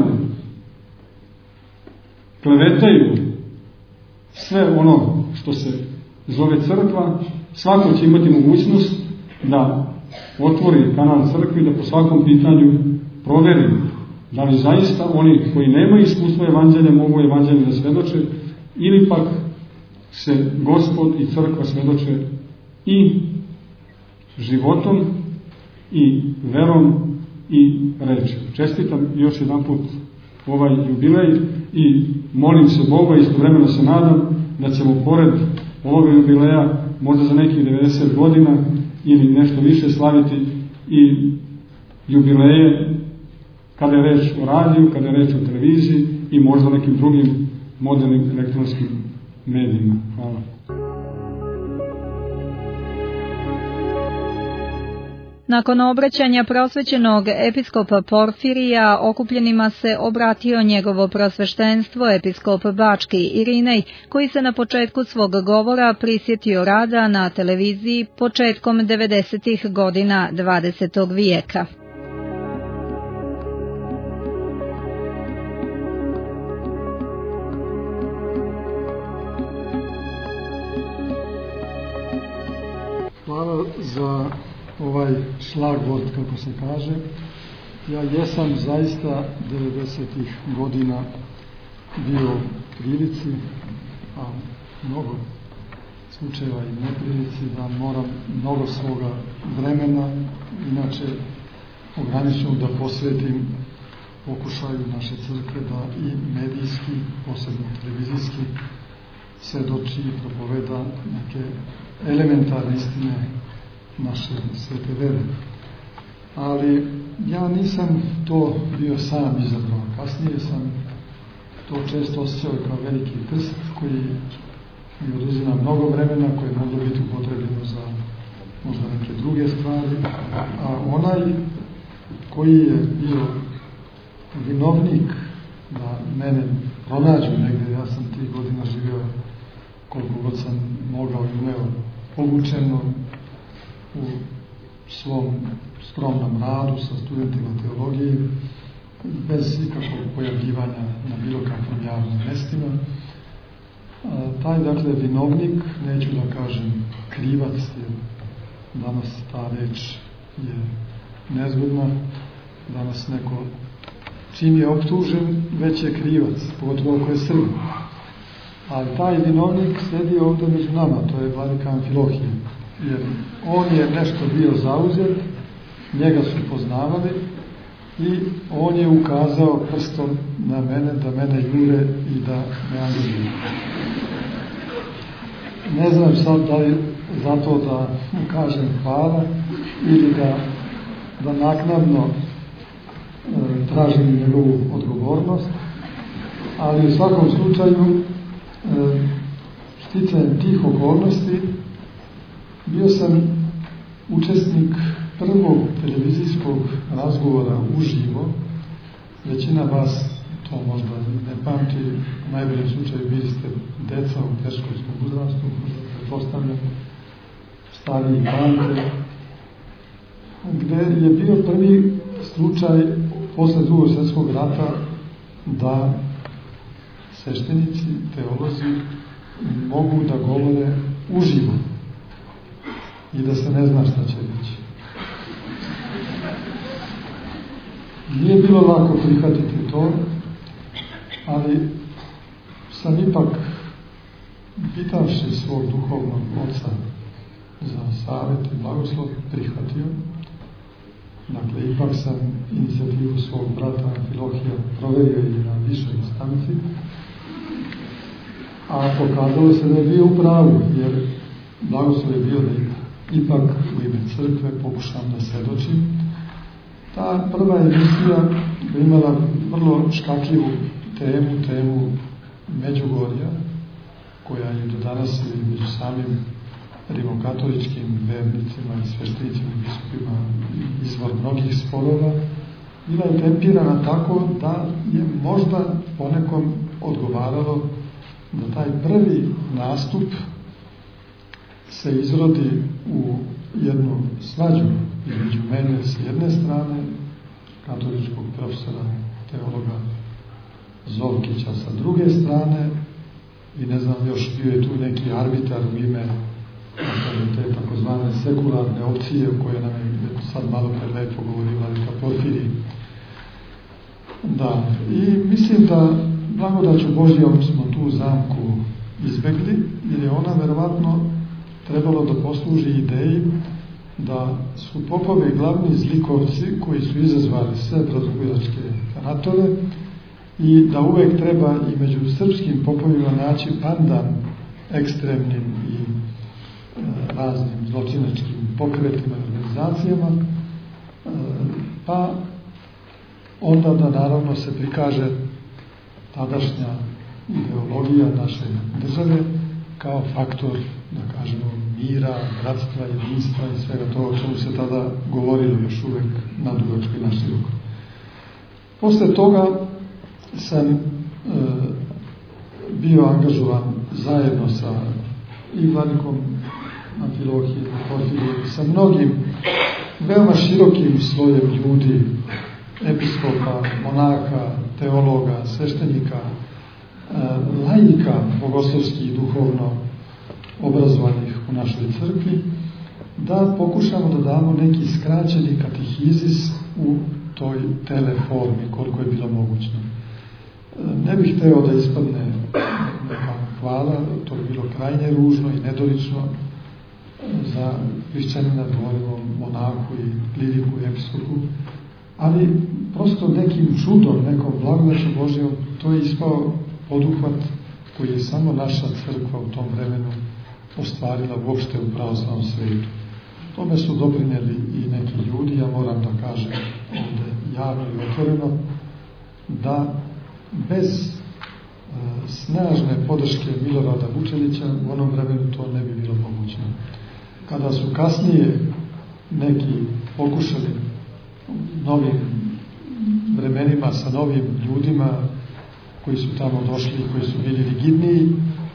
klevetaju sve ono što se zove crkva, svako će imati mogućnost da otvori kanal crkvi, da po svakom pitanju proveri da li zaista oni koji nemaju iskustva evanđelja mogu evanđelje da svedoče, ili pak se Gospod i crkva svedoče i životom i verom i rečju. Čestitam još jedan put ovaj jubilej i molim se Boga, istovremeno se nadam da ćemo pored ovoga jubileja možda za nekih 90 godina ili nešto više slaviti i jubileje kada je reč o radiju, kada je reč o televiziji i možda nekim drugim modernim elektronskim medijima. Hvala. Nakon obraćanja prosvećenog episkopa Porfirija, okupljenima se obratio njegovo prosveštenstvo episkop Bački Irinej, koji se na početku svog govora prisjetio rada na televiziji početkom 90. godina 20. vijeka. Hvala za ovaj šlagvort, kako se kaže. Ja jesam zaista 90-ih godina bio u prilici, a mnogo slučajeva i neprilici, da moram mnogo svoga vremena, inače ograničeno, da posvetim pokušaju naše crkve da i medijski, posebno televizijski, svedoči i propoveda neke elementarne istine naše svete vere. Ali ja nisam to bio sam izabrao. Kasnije sam to često osjećao kao veliki krst koji mi oduzima mnogo vremena, koje je moglo biti upotrebljeno za možda neke druge stvari. A onaj koji je bio vinovnik da mene pronađu negde, ja sam tih godina živio koliko god sam mogao i umeo, povučeno u svom skromnom radu sa studentima teologije, bez ikakvog pojavljivanja na bilo kakvim javnim mestima. Taj, dakle, vinovnik, neću da kažem krivac, jer danas ta reč je nezgodna, da nas neko čim je optužen, već je krivac, pogotovo ako je Srb. Ali taj vinovnik sedi ovdje među nama, to je vladika Amfilohije, jer on je nešto bio zauzet, njega su poznavali i on je ukazao prstom na mene, da mene jure i da me angažuju. Ne znam sad da li zato da mu kažem hvala ili da naknadno tražim njegovu odgovornost, ali u svakom slučaju sticajem tih okolnosti bio sam učesnik prvog televizijskog razgovora uživo. Većina vas to možda ne pamti, u najboljem slučaju bili ste deca u predškolskom uzrastu, pretpostavljam, stariji pamte, gde je bio prvi slučaj posle Drugog svjetskog rata da sveštenici, teolozi mogu da govore uživo i da se ne zna šta će reći. Nije bilo lako prihvatiti to, ali sam ipak, pitavši svog duhovnog oca za savjet i blagoslov, prihvatio. Dakle, ipak sam inicijativu svog brata Amfilohija proverio i na višoj instanci, a pokazalo se da je bio u pravu, jer blagoslov je bio da ipak u ime crkve pokušam da svedočim. Ta prva emisija je imala vrlo škakljivu temu Međugorja, koja je do danas među samim rimokatoličkim vernicima i sveštenicima i biskupima izvor mnogih sporova, bila je tempirana tako da je možda ponekom odgovaralo da taj prvi nastup se izrodi u jednu svađu između mene s jedne strane, katoličkog profesora, teologa Zovkića sa druge strane, i ne znam, još bio je tu neki arbitar u ime te takozvane sekularne opcije o kojoj nam je sad malo prelepo govori vladika Porfirij. Da, i mislim da blagodaću Božjom smo tu zamku izbegli, jer je ona verovatno trebalo da posluži ideji da su popovi glavni zlikovci koji su izazvali sve bratoubilačke ratove i da uvek treba i među srpskim popovima naći pandan ekstremnim i raznim zločinačkim pokretima i organizacijama, pa onda da naravno se prikaže tadašnja ideologija naše države kao faktor, da kažemo, mira, bratstva, jedinstva i svega toga o čemu se tada govorilo još uvek nadugačko i naširoko. Posle toga sam bio angažovan zajedno sa i vladikom Amfilohijem, Porfirijem, sa mnogim veoma širokim slojem ljudi, episkopa, monaka, teologa, sveštenika, laika, bogoslovski i duhovno obrazovanih u našoj crkvi, da pokušamo da damo neki skraćeni katehizis u toj teleformi, koliko je bilo mogućno. Ne bih hteo da ispadne neka hvala, to bi bilo krajnje ružno i nedolično za hrišćanina, govorimo monahu i kliriku i episkopu, ali prosto nekim čudom, nekom blagodaću Božjom, to je ispao poduhvat koji je samo naša crkva u tom vremenu ostvarila uopšte u pravoslavnom svetu. Tome su doprinjeli i neki ljudi, ja moram da kažem ovde javno i otvoreno, da bez snažne podrške Milorada Vučelića u onom vremenu to ne bi bilo mogućno. Kada su kasnije neki pokušali novim vremenima sa novim ljudima koji su tamo došli, koji su bili rigidniji,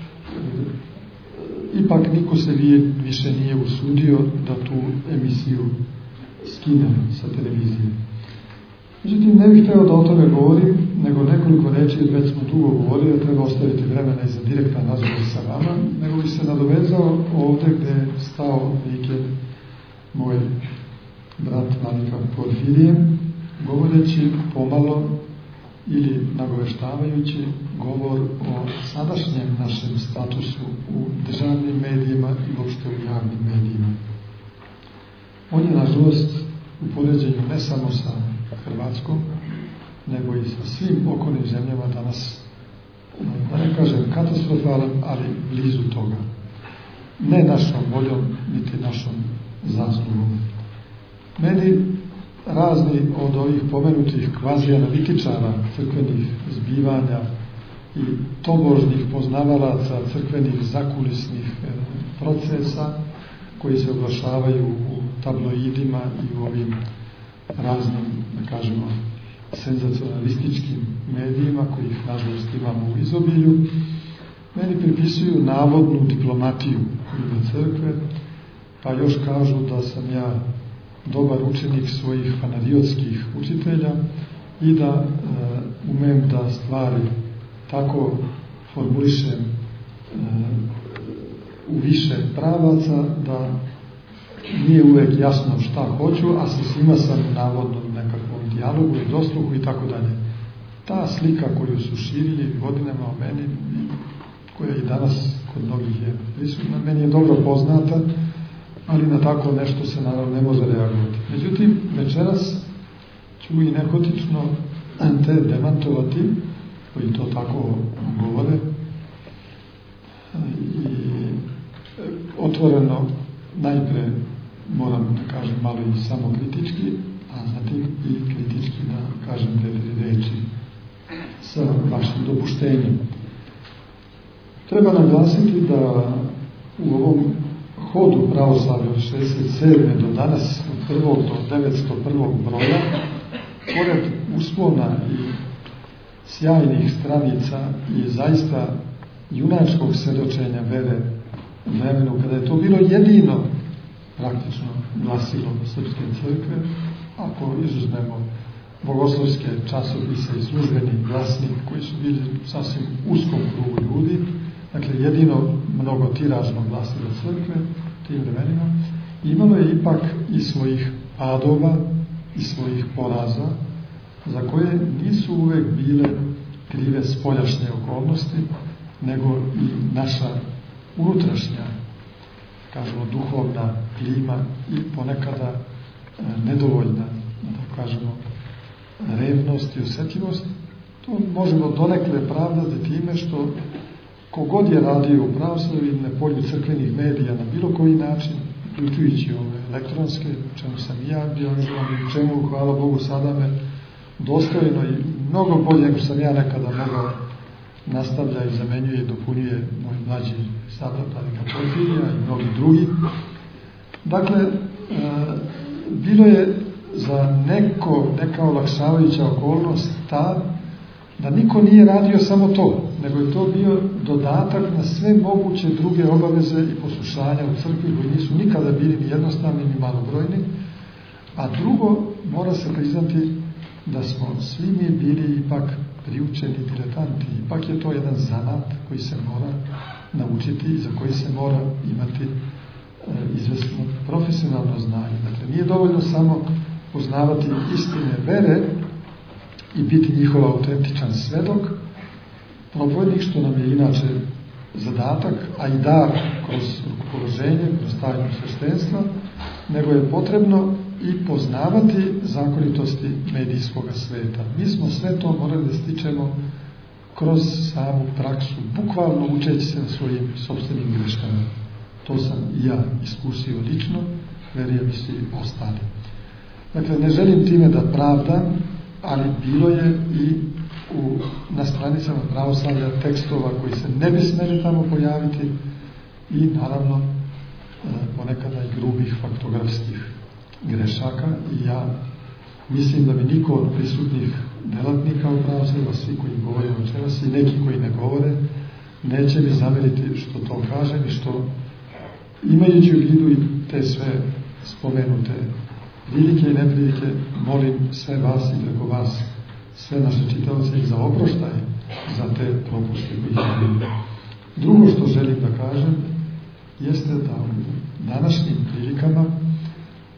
ipak niko se više nije usudio da tu emisiju skine sa televizije. Međutim, ne bih hteo da o tome govorim, nego nekoliko reči, jer već smo dugo govorili, da treba ostaviti vremena i za direktan razgovor sa vama, nego bih se nadovezao ovde gde je stao vikend moj brat Vladika Porfirije, govoreći pomalo ili nagoveštavajući govor o sadašnjem našem statusu u državnim medijima i uopšte u javnim medijima. On je, nažalost, u poređenju ne samo sa Hrvatskom, nego i sa svim okolnim zemljama danas, da ne kažem katastrofalan, ali blizu toga. Ne našom voljom, niti našom zaslugom. Meni razni od ovih pomenutih kvazi-analitičara crkvenih zbivanja i tobožnih poznavalaca crkvenih zakulisnih procesa koji se oglašavaju u tabloidima i u ovim raznim, da kažemo, senzacionalističkim medijima, kojih nažalost imamo u izobilju, meni pripisuju navodnu diplomatiju ime crkve, pa još kažu da sam ja dobar učenik svojih fanariotskih učitelja i da umem da stvari tako formulišem u više pravaca, da nije uvek jasno šta hoću, a sa svima sam navodno u nekakvom dijalogu i dosluhu i tako dalje. Ta slika koju su širili godinama o meni, koja i danas kod mnogih je prisutna, meni je dobro poznata, ali na tako nešto se naravno ne može reagovati. Međutim, večeras ću i nehotično te demantovati, koji to tako govore, i otvoreno najpre moram da kažem malo i samokritički, a zatim i kritički da kažem te reči sa vašim dopuštenjem. Treba naglasiti da u ovom hodu pravoslavlja od 67. do danas, od 1. do 901. broja, pored uspona i sjajnih stranica i zaista junačkog svedočenja vere u vremenu kada je to bilo jedino praktično glasilo Srpske crkve, ako izuzmemo bogoslovske časopise i službeni glasnik koji su bili sasvim uskom krugu ljudi, dakle jedino mnogotiražno glasilo crkve tim vremenima, imalo je ipak i svojih padova i svojih poraza, za koje nisu uvek bile krive spoljašnje okolnosti, nego i naša unutrašnja, kažemo, duhovna klima i ponekada nedovoljna, da kažemo, revnost i osjetljivost. To možemo donekle pravdati time što kogod je radio u pravoslavlju na polju crkvenih medija na bilo koji način, uključujući ove elektronske, čemu sam i ja bio angažovan, čemu, hvala Bogu, sada me dostojno i mnogo bolje nego sam ja nekada mogao nastavlja i zamenjuje i dopunjuje moj mlađi sada Vladika Porfirija i mnogi drugi. Dakle, bilo je za neka olakšavajuća okolnost ta da niko nije radio samo to, nego je to bio dodatak na sve moguće druge obaveze i poslušanja u crkvi koji nisu nikada bili ni jednostavni ni malobrojni, a drugo, mora se priznati da smo svi mi bili ipak priučeni diletanti. Ipak je to jedan zanat koji se mora naučiti i za koji se mora imati izvesno profesionalno znanje. Dakle, nije dovoljno samo poznavati istine vere i biti njihov autentičan svedok, propovednik, što nam je inače zadatak, a i dar kroz rukopoloženje, kroz tajnu sveštenstva, nego je potrebno i poznavati zakonitosti medijskog sveta. Mi smo sve to morali da stičemo kroz samu praksu, bukvalno učeći se na svojim sopstvenim greškama. To sam i ja iskusio lično, verujem i svi ostali. Dakle, ne želim time da pravdam, ali bilo je i na stranicama pravoslavlja tekstova koji se ne bi smeli tamo pojaviti i naravno ponekada i grubih faktografskih grešaka, i ja mislim da bi niko od prisutnih delatnika u pravoslavlju, svi koji govore večeras i neki koji ne govore, neće mi zameriti što to kažem i što, imajući u vidu i te sve spomenute prilike i neprilike, molim sve vas i preko vas, sve naše čitaoce i za oproštaj za te propuste koji su bili. Drugo što želim da kažem jeste da u današnjim prilikama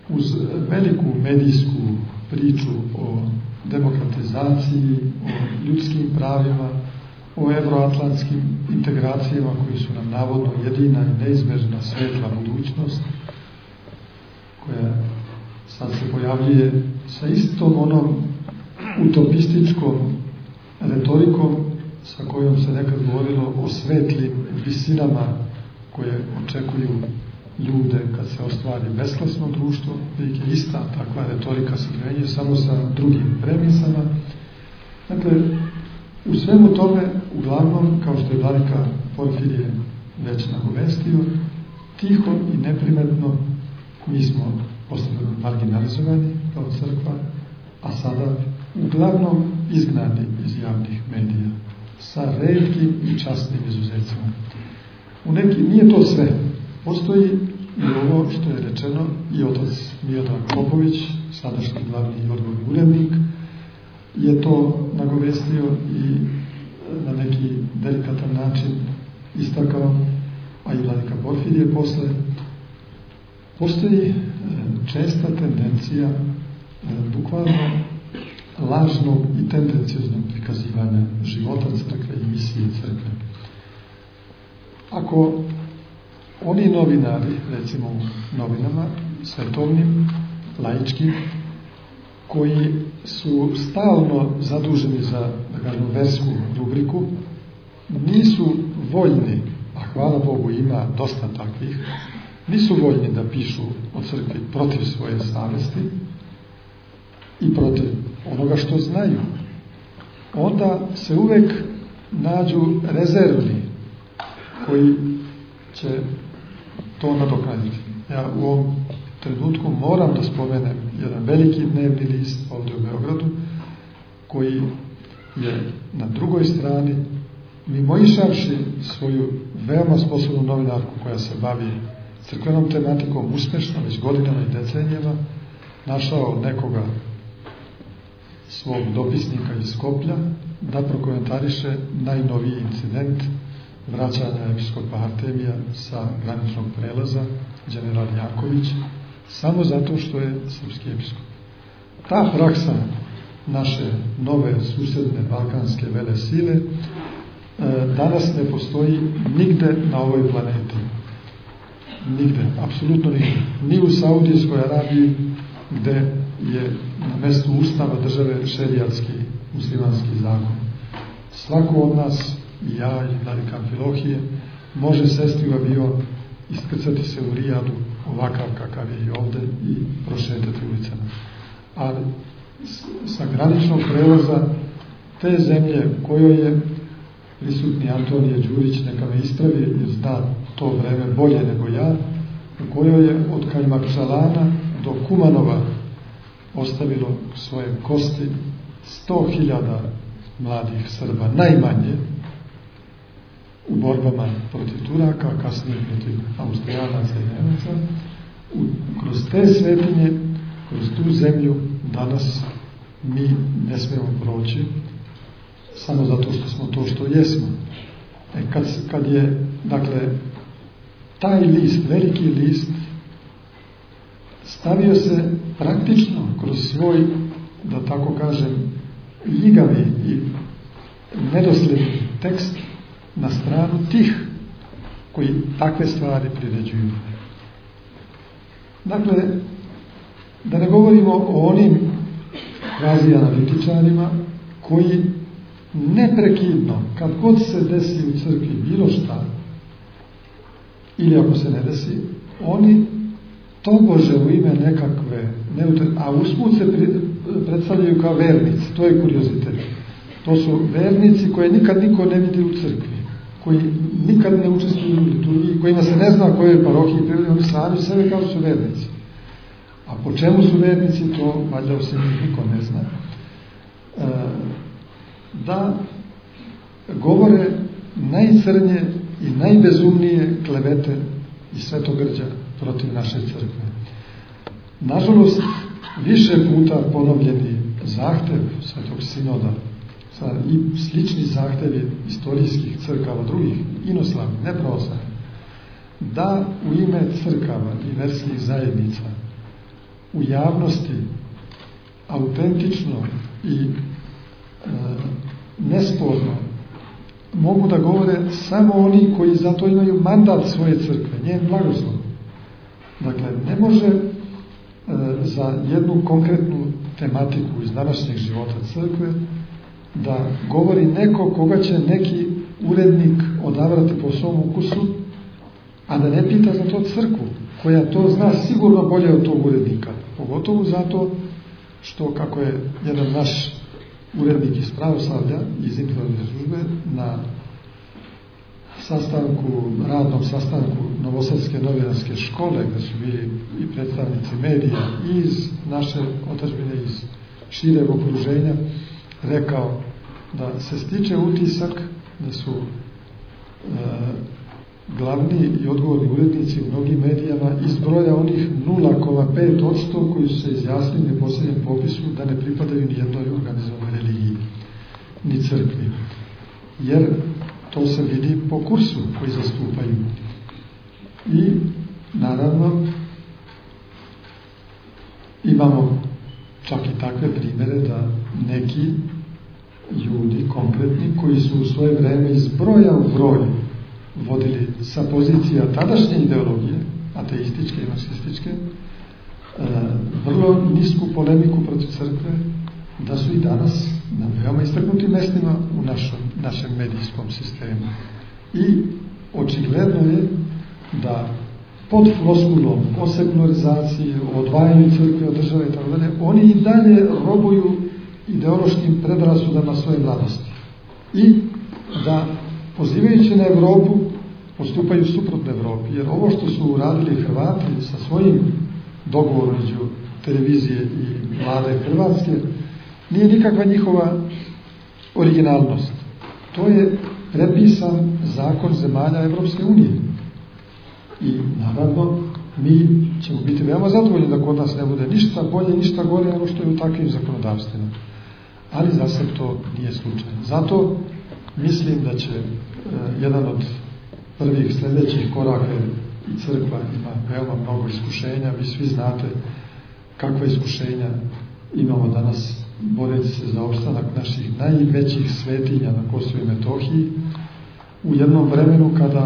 uz veliku medijsku priču o demokratizaciji, o ljudskim pravima, o evroatlantskim integracijama koji su nam navodno jedina i neizbežna svetla budućnost, koja sad se pojavljuje sa istom onom utopističkom retorikom sa kojom se nekad govorilo o svetlim visinama koje očekuju ljude kad se ostvari besklasno društvo, je ista takva retorika se primenjuje, samo sa drugim premisama. Dakle, u svemu tome, uglavnom, kao što je vladika Porfirije već nagovestio, tiho i neprimetno mi smo postali marginalizovani kao crkva, a sada uglavnom izgnani iz javnih medija, sa retkim i časnim izuzecima. Nije to sve. Postoji i ovo što je rečeno i otac Miodrag Popović, sadašnji glavni i odgovorni urednik, je to nagovestio i na neki delikatan način istakao, a i vladika Porfirije posle. Postoji česta tendencija bukvalno lažnog i tendencijoznog prikazivanja života crkve i misije crkve. Ako oni novinari, recimo u novinama, svetovnim, laičkim, koji su stalno zaduženi za, da kažem, versku rubriku, nisu voljni, a hvala Bogu ima dosta takvih, nisu voljni da pišu o crkvi protiv svoje savesti i protiv onoga što znaju, onda se uvek nađu rezervni koji će to nadoknaditi. Ja u ovom trenutku moram da spomenem jedan veliki dnevni list ovdje u Beogradu, koji je na drugoj strani, mimoišavši svoju veoma sposobnu novinarku koja se bavi crkvenom tematikom uspešno, već godinama i decenijama, našao nekoga svog dopisnika iz Skoplja da prokomentariše najnoviji incident vraćanja episkopa Artemija sa graničnog prelaza, general Janković, samo zato što je srpski episkop. Ta praksa naše nove susedne balkanske vele sile danas ne postoji nigde na ovoj planeti. Nigde, apsolutno nigde. Ni u Saudijskoj Arabiji, gde je na mestu ustava države šerijatski muslimanski zakon. Svako od nas, i ja i vladika Amfilohije, može sesti u avion, iskrcati se u Rijadu ovakav kakav je i ovde i prošetati ulicama. Ali sa graničnog prelaza te zemlje u kojoj je prisutni Antonije Đurić, neka me ispravi jer zna to vreme bolje nego ja, u kojoj je od Kajmakčalana do Kumanova ostavilo svoje kosti 100.000 mladih Srba, najmanje u borbama protiv Turaka, a kasnije protiv Austrijanaca i Nemaca. Kroz te svetinje, kroz tu zemlju danas mi ne smemo proći samo zato što smo to što jesmo. Kad je, dakle, taj list, veliki list, stavio se praktično kroz svoj, da tako kažem, ljigavi i nedosledni tekst na stranu tih koji takve stvari priređuju. Dakle, da ne govorimo o onim kvazi analitičarima koji neprekidno, kad god se desi u crkvi bilo šta, ili ako se ne desi, oni tobože u ime nekakve, a usput se predstavljaju kao vernici, to je kuriozitet. To su vernici koje nikad niko ne vidi u crkvi, koji nikad ne učestvuju u liturgiji, kojima se ne zna koje parohije prirodili, oni sami sebe kao su vernici. A po čemu su vernici, to valjda se niko ne zna. Da govore najcrnje i najbezumnije klevete i svetogrđa protiv naše crkve. Nažalost, više puta ponovljeni zahtev Svetog Sinoda i slični zahtevi istorijskih crkava drugih, inoslavnih, nepravoslavnih, da u ime crkava i verskih zajednica u javnosti autentično i nesporno mogu da govore samo oni koji zato imaju mandat svoje crkve, njen blagoslov. Dakle, ne može za jednu konkretnu tematiku iz današnjeg života crkve da govori neko koga će neki urednik odabrati po svom ukusu, a da ne pita za to crkvu, koja to zna sigurno bolje od tog urednika. Pogotovo zato što, kako je jedan naš urednik iz pravoslavlja, iz Intelektualne službe, na radnom sastanku Novosadske novinarske škole, gde su bili i predstavnici medija i iz naše otadžbine, iz šireg okruženja, rekao da se stiče utisak da su glavni i odgovorni urednici u mnogim medijama iz broja onih 0,5% koji su se izjasnili na posljednjem popisu da ne pripadaju ni jednoj organizovanoj religiji, ni crkvi. Jer to se vidi po kursu koji zastupaju. I naravno imamo čak i takve primere da neki ljudi konkretni koji su u svoje vreme iz broja u broj vodili sa pozicija tadašnje ideologije, ateističke i marksističke, vrlo nisku polemiku protiv crkve, da su i danas na veoma istaknutim mestima u našem medijskom sistemu. I očigledno je da pod floskulom o sekularizaciji, o odvajanju crkve od države itd., oni i dalje robuju ideološkim predrasudama svoje mladosti. I da, pozivajući na Evropu, postupaju suprotno Evropi. Jer ovo što su uradili Hrvati sa svojim dogovorom među televizije i vlade Hrvatske, nije nikakva njihova originalnost. To je prepisan zakon zemalja Evropske unije. I naravno, mi ćemo biti veoma zadovoljni da kod nas ne bude ništa bolje, ništa gore nego što je u takvim zakonodavstvima. Ali za sad to nije slučajno. Zato mislim da će jedan od prvih sljedećih koraka, i crkva ima veoma mnogo iskušenja, vi svi znate kakva iskušenja imamo danas boreći se za opstanak naših najvećih svetinja na Kosovu i Metohiji, u jednom vremenu kada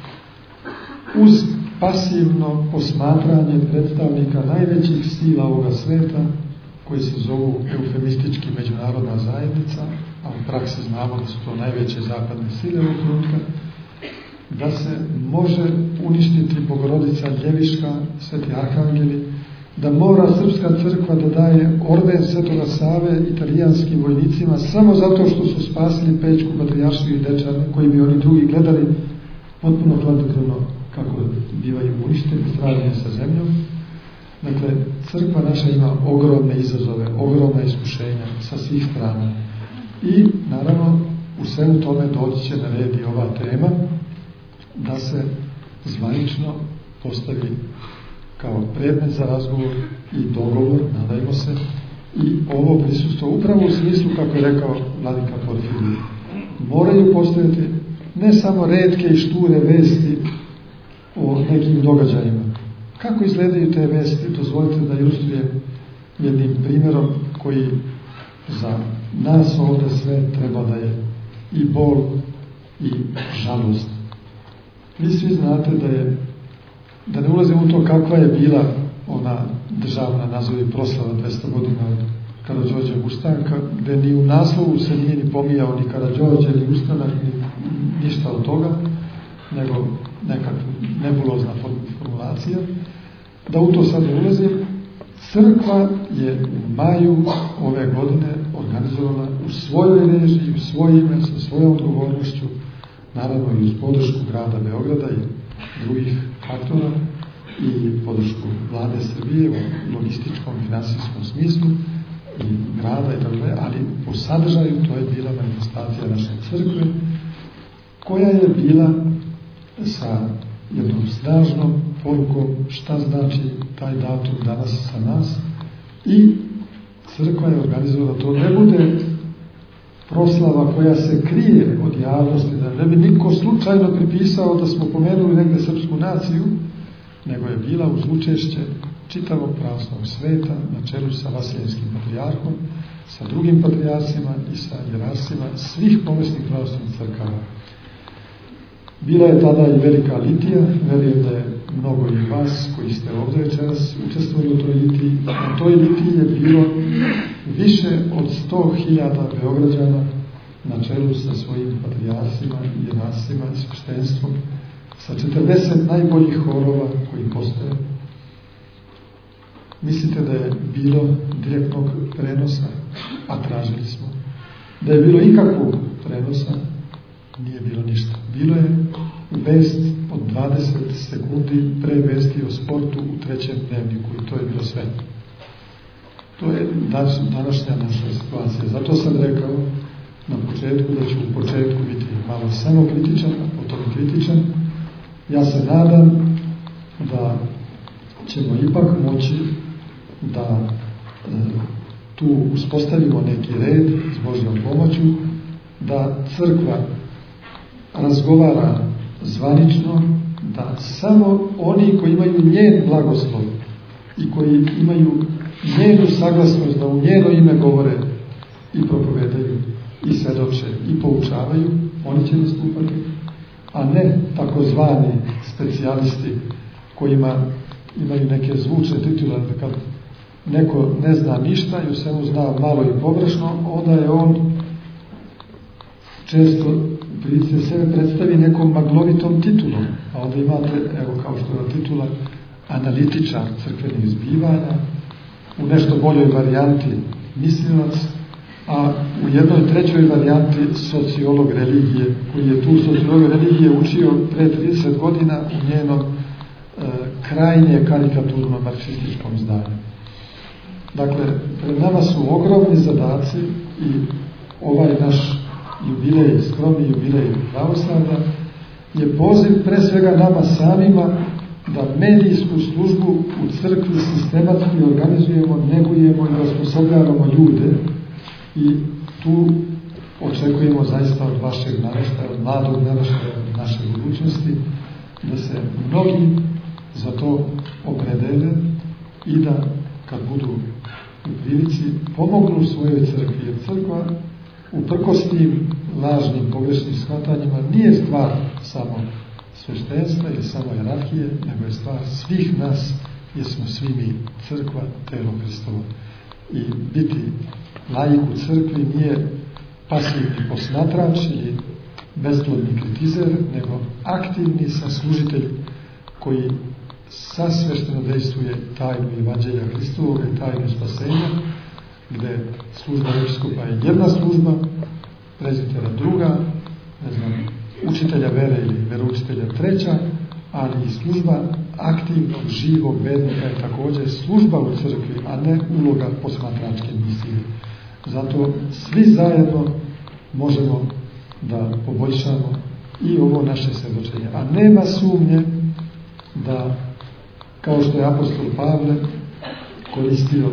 uz pasivno posmatranje predstavnika najvećih sila ovoga sveta, koji se zovu eufemistički međunarodna zajednica, a u praksi znamo da su to najveće zapadne sile ovog trenutka, da se može uništiti Bogorodica Ljeviška, Sveti Arhangeli, da mora Srpska crkva da daje orden Svetoga Save italijanskim vojnicima samo zato što su spasili Pećku, Patrijaršiju i Dečane, koji bi oni drugi gledali potpuno hladnokrvno kako bivaju uništeni, sravljeni sa zemljom. Dakle, crkva naša ima ogromne izazove, ogromna iskušenja sa svih strana. I, naravno, u svemu tome doći će na red i ova tema, da se zvanično postavi kao predmet za razgovor i dogovor, nadajmo se, i ovo prisustvo upravo u smislu, kako je rekao vladika Porfirije. Moraju postojati ne samo retke i šture vesti o nekim događajima. Kako izgledaju te vesti? Dozvolite da ilustrujem jednim primjerom koji za nas ovdje sve treba da je i bol i žalost. Vi svi znate da ne ulazimo u to kakva je bila ona državna, nazovi, proslava 200 godina od Karađorđevog ustanka, gde ni u naslovu se nije ni pomijao ni Karađorđe, ni ustanak, ni ništa od toga, nego neka nebulozna formulacija. Da u to sad ne ulazim, crkva je u maju ove godine organizovala u svojoj režiji, u svoje ime, sa svojom odgovornošću, naravno i uz podršku grada Beograda i drugih faktora i podršku vlade Srbije u logističkom i finansijskom smislu i grada i tako dalje, ali po sadržaju to je bila manifestacija naše crkve, koja je bila sa jednom snažnom porukom šta znači taj datum danas sa nas, i crkva je organizovala to ne bude proslava koja se krije od javnosti, da ne bi niko slučajno pripisao da smo pomenuli negde srpsku naciju, nego je bila uz učešće čitavog pravoslavnog sveta na čelu sa Vasilijevskim patrijarhom, sa drugim patrijarcima i sa jerarhima svih pomesnih pravoslavnih crkava. Bila je tada i velika litija, verujem da je mnogo i vas koji ste ovdje večeras učestvovali u toj litiji. Na toj litiji je bilo više od 100.000 Beograđana na čelu sa svojim patrijarcima, jerarhima i sveštenstvom, sa 40 najboljih horova koji postoje. Mislite da je bilo direktnog prenosa, a tražili smo. Da je bilo ikakvog prenosa, nije bilo ništa. Bilo je vest od 20 sekundi pre vesti o sportu u 3. dnevniku i to je bilo sve. To je današnja naša situacija. Zato sam rekao na početku da ću u početku biti malo samokritičan, a potom kritičan. Ja se nadam da ćemo ipak moći da tu uspostavimo neki red s Božjom pomoću, da crkva razgovara zvanično, da samo oni koji imaju njen blagoslov i koji imaju njenu saglasnost da u njeno ime govore i propovedaju i svedoče i poučavaju, oni će nastupati, a ne takozvani specijalisti kojima imaju neke zvučne titule, da kad neko ne zna ništa i u svemu zna malo i površno, onda je on često prilici sebe predstavi nekom maglovitom titulom, a onda imate, evo kao što je titula, analitičar crkvenih zbivanja, u nešto boljoj varijanti mislilac, a u jednoj trećoj varijanti sociolog religije, koji je tu sociolog religije učio pre 30 godina u njenom krajnje karikaturno marksističkom zdanju. Dakle, pred nama su ogromni zadaci i ovaj naš jubilej, skromni jubilej pravoslavlja je poziv pre svega nama samima da medijsku službu u crkvi sistematski organizujemo, negujemo i osposobljavamo ljude i tu očekujemo zaista od vašeg naraštaja, od mladog naraštaja, od naše budućnosti, da se mnogi za to opredele i da kad budu u prilici pomognu svojoj crkvi, jer crkva uprkos tim lažnim, pogrešnim shvatanjima nije stvar samo sveštenstva ili samo jerarhije, nego je stvar svih nas, jer smo svi mi crkva, telo Hristovo. I biti laik u crkvi nije pasivni posmatrač ili besplodni kritizer, nego aktivni saslužitelj koji sasvešteno dejstvuje tajnu evanđelja Hristovog i tajnu spasenja, gde služba episkopa je jedna služba, prezbitera druga, učitelja vere ili veroučitelja treća, ali i služba aktivnog, živog vernika je također služba u crkvi, a ne uloga posmatračke misije. Zato svi zajedno možemo da poboljšamo i ovo naše svedočenje. A nema sumnje da, kao što je apostol Pavle koristio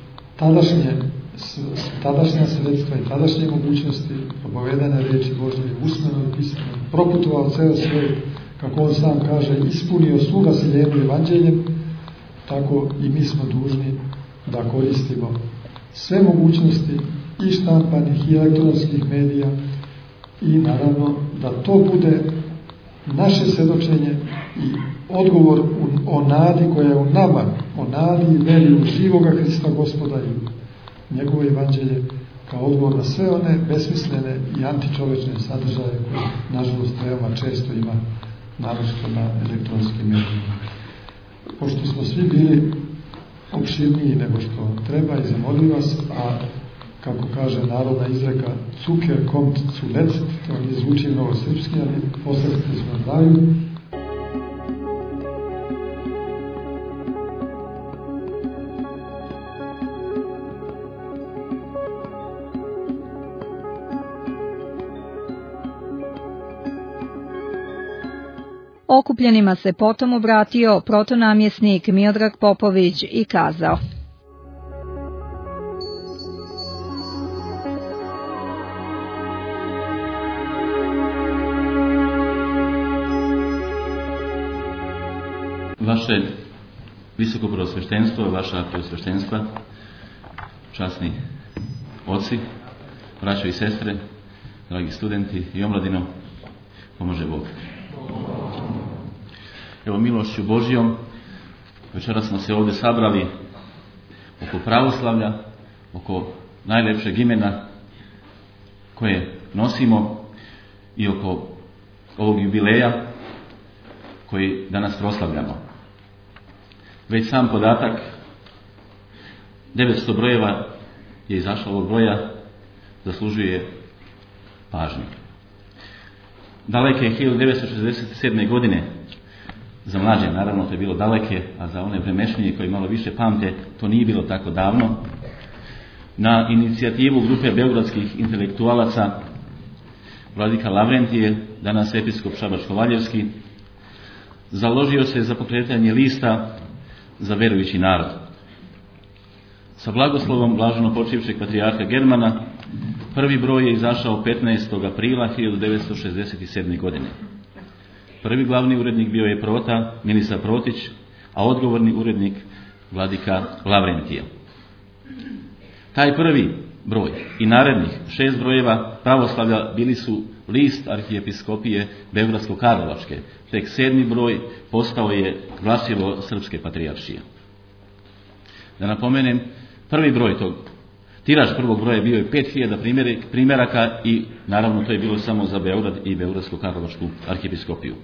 tadašnja sredstva i tadašnje mogućnosti propovedanja riječi Božje usmeno i pismeno, proputovao ceo svijet, kako on sam kaže, ispunio svu Vasilijevim evanđeljem, tako i mi smo dužni da koristimo sve mogućnosti i štampanih i elektronskih medija i naravno da to bude naše svedočenje i odgovor o nadi koja je u nama, o nadi i veri u živoga Hrista Gospoda i njegovo evanđelje kao odgovor na sve one besmislene i antičovečne sadržaje koje nažalost veoma često ima, naročito na elektronskim medijima. Pošto smo svi bili opširniji nego što treba i zamolili vas, a kako kaže narodna izreka Zucker kommt zuletzt, to ne zvuči mnogo srpski, ali posledite smo na kraju. Okupljenima se potom obratio protonamjesnik Miodrag Popović i kazao: Vaše visoko preosveštenstvo, vaša preosveštenstva, časni oci, braćo i sestre, dragi studenti i omladino, pomože Bog. Evo, milošću Božjom, večeras smo se ovdje sabrali oko pravoslavlja, oko najlepšeg imena koje nosimo i oko ovog jubileja koji danas proslavljamo. Već sam podatak 900 brojeva je izašlo ovog broja, zaslužuje pažnju. Daleke 1967. godine, za mlađe naravno to je bilo daleke, a za one vremešnije koji malo više pamte, to nije bilo tako davno, na inicijativu grupe beogradskih intelektualaca vladika Lavrentije, danas episkop Šabačko-Valjevski, založio se za pokretanje lista za verujući narod. Sa blagoslovom blaženo počivšeg patrijarha Germana, prvi broj je izašao 15. aprila 1967. godine. Prvi glavni urednik bio je prota, ministar Protić, a odgovorni urednik vladika Lavrentija. Taj prvi broj i narednih 6 brojeva pravoslavlja bili su list arhijepiskopije Beogradsko-Karlovačke. Tek 7. broj postao je glasivo Srpske patrijaršije. Da napomenem, prvi broj tog, tiraž prvog broja bio je 5000 primjeraka i naravno to je bilo samo za Beograd i Beogradsko-Karlovačku arhijepiskopiju.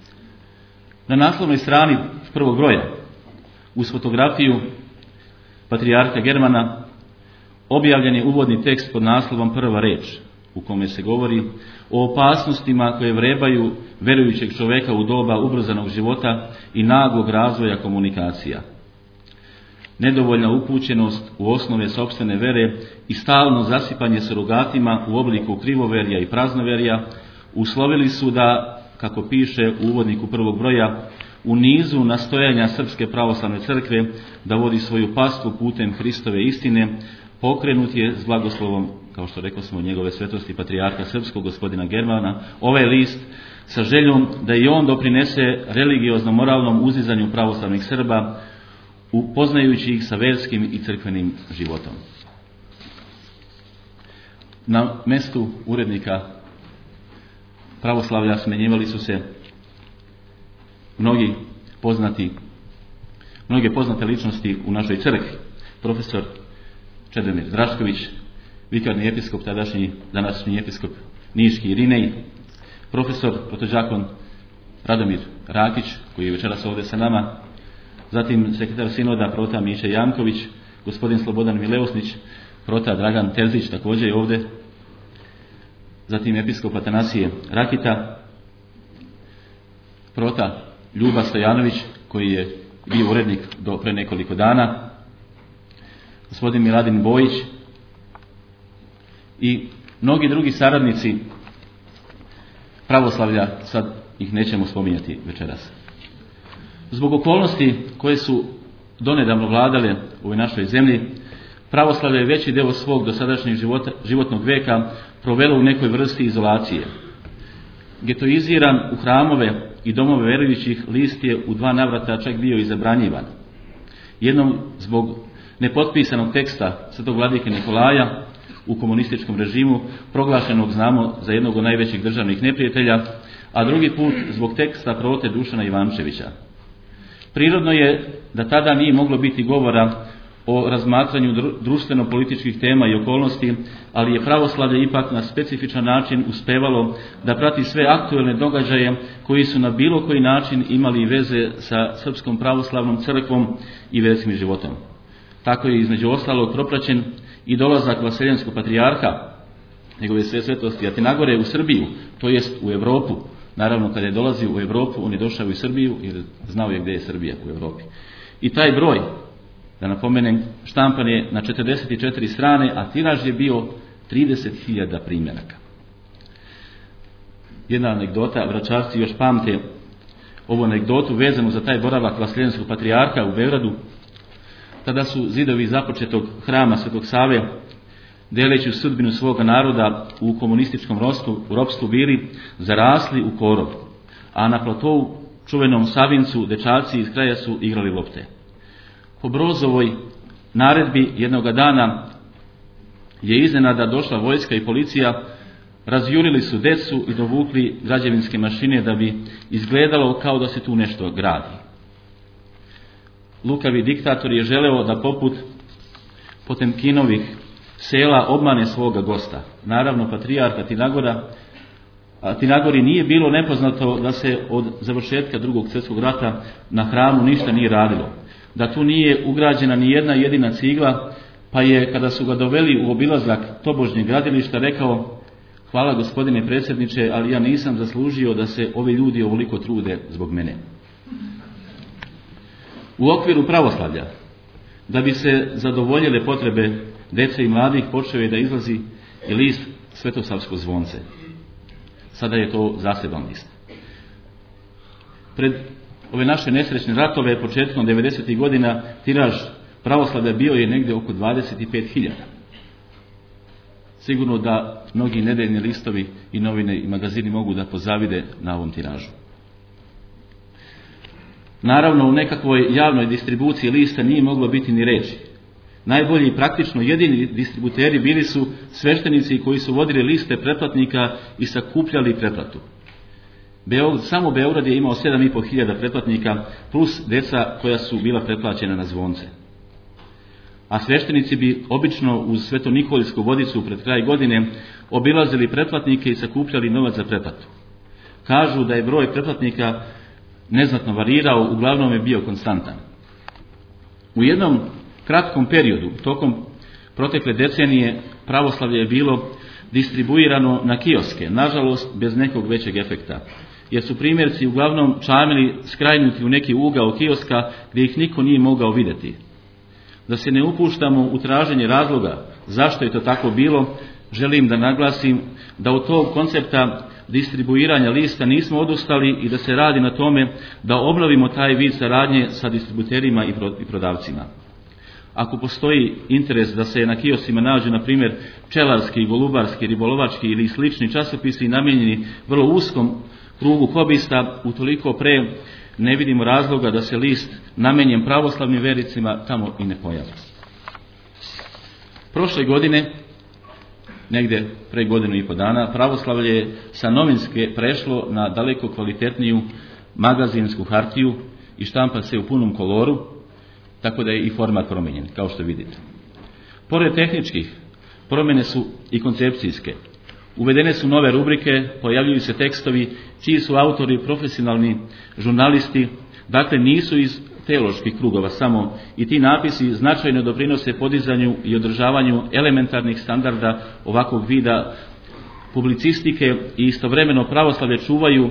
Na naslovnoj strani prvog broja, uz fotografiju patrijarha Germana, objavljen je uvodni tekst pod naslovom Prva reč, u kome se govori o opasnostima koje vrebaju verujućeg čoveka u doba ubrzanog života i naglog razvoja komunikacija. Nedovoljna upućenost u osnove sopstvene vere i stalno zasipanje surogatima u obliku krivoverja i praznoverja uslovili su da, kako piše u uvodniku prvog broja, u nizu nastojanja Srpske pravoslavne crkve da vodi svoju pastvu putem Hristove istine, pokrenut je s blagoslovom, kao što rekao smo, njegove svetosti patrijarha srpskog gospodina Germana, ovaj list sa željom da i on doprinese religiozno-moralnom uzizanju pravoslavnih Srba, upoznajući ih sa verskim i crkvenim životom. Na mestu urednika pravoslavlja smenjivali su se mnoge poznate ličnosti u našoj crkvi. Profesor Čedomir Drašković, vikarni episkop, današnji episkop Niški Irinej, profesor protođakon Radomir Rakić, koji je večeras ovdje sa nama, zatim sekretar sinoda prota Miše Janković, gospodin Slobodan Mileusnić, prota Dragan Terzić također je ovdje, zatim episkop Atanasije Rakita, prota Ljuba Stojanović, koji je bio urednik do pre nekoliko dana, gospodin Miladin Bojić i mnogi drugi saradnici pravoslavlja, sad ih nećemo spominjati večeras. Zbog okolnosti koje su donedavno vladale u ovoj našoj zemlji, pravoslavlje je veći deo svog dosadašnjeg životnog veka provelo u nekoj vrsti izolacije. Getoiziran u hramove i domove verujućih, list je u 2 navrata čak bio i zabranjivan. Jednom zbog nepotpisanog teksta svetog vladike Nikolaja u komunističkom režimu, proglašenog, znamo, za jednog od najvećih državnih neprijatelja, a drugi put zbog teksta prote Dušana Ivančevića. Prirodno je da tada nije moglo biti govora o razmatranju društveno-političkih tema i okolnosti, ali je pravoslavlje ipak na specifičan način uspevalo da prati sve aktuelne događaje koji su na bilo koji način imali veze sa Srpskom pravoslavnom crkvom i verskim životom. Tako je između ostalog propraćen i dolazak Vaseljenskog patrijarha, njegove sve svetosti Atinagore, u Srbiju, to jest u Europu. Naravno, kada je dolazio u Europu, on je došao u Srbiju jer znao je gdje je Srbija u Europi. I taj broj, da napomenem, štampan je na 44 strane, a tiraž je bio 30.000 primjeraka. Jedna anegdota, vračarci još pamte ovu anegdotu vezanu za taj boravak Vaseljenskog patrijarha u Beogradu. Tada su zidovi započetog hrama Svetog Save, deleći sudbinu svoga naroda u komunističkom ropstvu, bili zarasli u korov, a na platovu, čuvenom Savincu, dečaci iz kraja su igrali lopte. Po Brozovoj naredbi jednoga dana je iznenada došla vojska i policija, razjurili su decu i dovukli građevinske mašine da bi izgledalo kao da se tu nešto gradi. Lukavi diktator je želeo da poput Potemkinovih sela obmane svoga gosta. Naravno, patrijarha Tinagori nije bilo nepoznato da se od završetka Drugog svjetskog rata na hramu ništa nije radilo, da tu nije ugrađena ni jedna jedina cigla, pa je, kada su ga doveli u obilazak tobožnjeg gradilišta, rekao: hvala gospodine predsjedniče, ali ja nisam zaslužio da se ovi ljudi ovoliko trude zbog mene. U okviru pravoslavlja, da bi se zadovoljile potrebe dece i mladih, počeo je da izlazi i list Svetosavsko zvonce. Sada je to zaseban list. Pred ove naše nesrećne ratove, početkom 90. godina, tiraž pravoslavlja bio je negdje oko 25.000. Sigurno da mnogi nedeljni listovi i novine i magazini mogu da pozavide na ovom tiražu. Naravno, u nekakvoj javnoj distribuciji lista nije moglo biti ni reči. Najbolji i praktično jedini distributeri bili su sveštenici koji su vodili liste pretplatnika i sakupljali pretplatu. Samo Beograd je imao 7.500 pretplatnika plus deca koja su bila pretplaćena na zvonce. A sveštenici bi obično uz Svetonikoljsku vodicu pred kraj godine obilazili pretplatnike i sakupljali novac za pretplatu. Kažu da je broj pretplatnika neznatno varirao, uglavnom je bio konstantan. U jednom kratkom periodu, tokom protekle decenije, pravoslavlje je bilo distribuirano na kioske, nažalost bez nekog većeg efekta, jer su primjerci uglavnom čamili skrajnuti u neki ugao kioska gdje ih niko nije mogao vidjeti. Da se ne upuštamo u traženje razloga zašto je to tako bilo, želim da naglasim da od tog koncepta distribuiranja lista nismo odustali i da se radi na tome da obnovimo taj vid saradnje sa distributerima i prodavcima. Ako postoji interes da se na kioscima nađu, na primjer, pčelarski, golubarski, ribolovački ili slični časopisi namijenjeni vrlo uskom krugu hobista, utoliko pre ne vidimo razloga da se list namenjen pravoslavnim vericima tamo i ne pojavi. Prošle godine, negdje pre godinu i po dana, pravoslavlje je sa novinske prešlo na daleko kvalitetniju magazinsku hartiju i štampa se u punom koloru, tako da je i format promijenjen, kao što vidite. Pored tehničkih, promjene su i koncepcijske. Uvedene su nove rubrike, pojavljuju se tekstovi čiji su autori profesionalni žurnalisti, dakle nisu iz teoloških krugova samo, i ti napisi značajno doprinose podizanju i održavanju elementarnih standarda ovakvog vida publicistike i istovremeno pravoslavlje čuvaju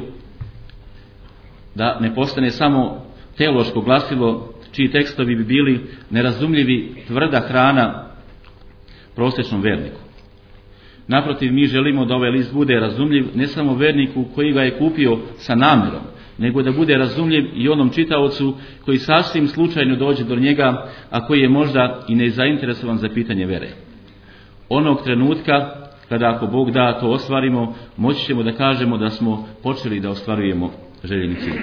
da ne postane samo teološko glasilo čiji tekstovi bi bili nerazumljivi, tvrda hrana prosječnom verniku. Naprotiv, mi želimo da ovaj list bude razumljiv ne samo verniku koji ga je kupio sa namjerom, nego da bude razumljiv i onom čitaocu koji sasvim slučajno dođe do njega, a koji je možda i nezainteresovan za pitanje vere. Onog trenutka, kada ako Bog da to ostvarimo, moći ćemo da kažemo da smo počeli da ostvarujemo željeni cilj.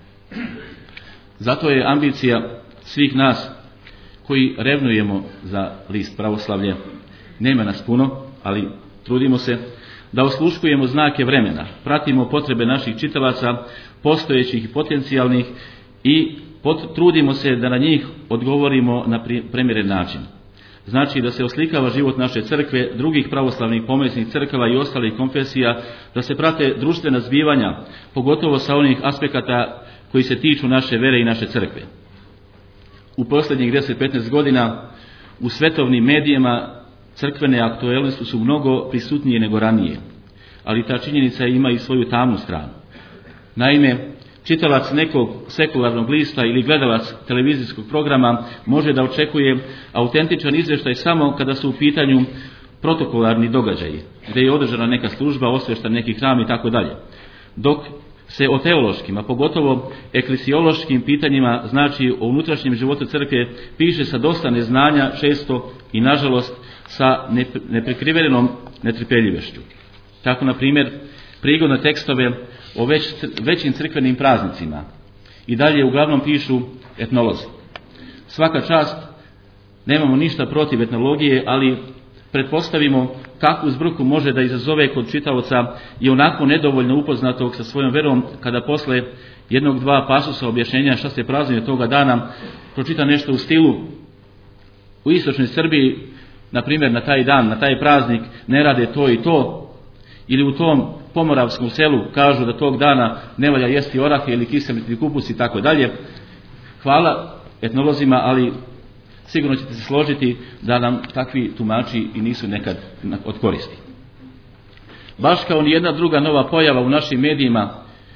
Zato je ambicija svih nas koji revnujemo za list pravoslavlje, nema nas puno, ali trudimo se da osluškujemo znake vremena, pratimo potrebe naših čitalaca, postojećih i potencijalnih, i trudimo se da na njih odgovorimo na primjeren način. Znači da se oslikava život naše crkve, drugih pravoslavnih pomesnih crkava i ostalih konfesija, da se prate društvena zbivanja, pogotovo sa onih aspekata koji se tiču naše vere i naše crkve. U posljednjih 10-15 godina u svetovnim medijima crkvene aktualnosti su mnogo prisutnije nego ranije, ali ta činjenica ima i svoju tamnu stranu. Naime, čitalac nekog sekularnog lista ili gledalac televizijskog programa može da očekuje autentičan izvještaj samo kada su u pitanju protokolarni događaji, gdje je održana neka služba, osvješten neki hram i tako dalje. Dok se o teološkim, a pogotovo eklesiološkim pitanjima, znači o unutrašnjem životu crkve, piše sa dosta neznanja, često i nažalost sa neprikrivenom netrpeljivošću. Tako, na primjer, prigodne tekstove o većim crkvenim praznicima i dalje uglavnom pišu etnolozi. Svaka čast, nemamo ništa protiv etnologije, ali pretpostavimo kakvu zbrku može da izazove kod čitaoca i onako nedovoljno upoznatog sa svojom verom kada posle jednog, dva pasusa objašnjenja šta se praznuje toga dana pročita nešto u stilu: u istočnoj Srbiji, na primjer, na taj dan, na taj praznik ne rade to i to, ili u tom pomoravskom selu kažu da tog dana ne valja jesti orahe ili kiseliti kupus i tako dalje. Hvala etnolozima, ali sigurno ćete se složiti da nam takvi tumači i nisu nekad od koristi. Baš kao ni jedna druga nova pojava u našim medijima,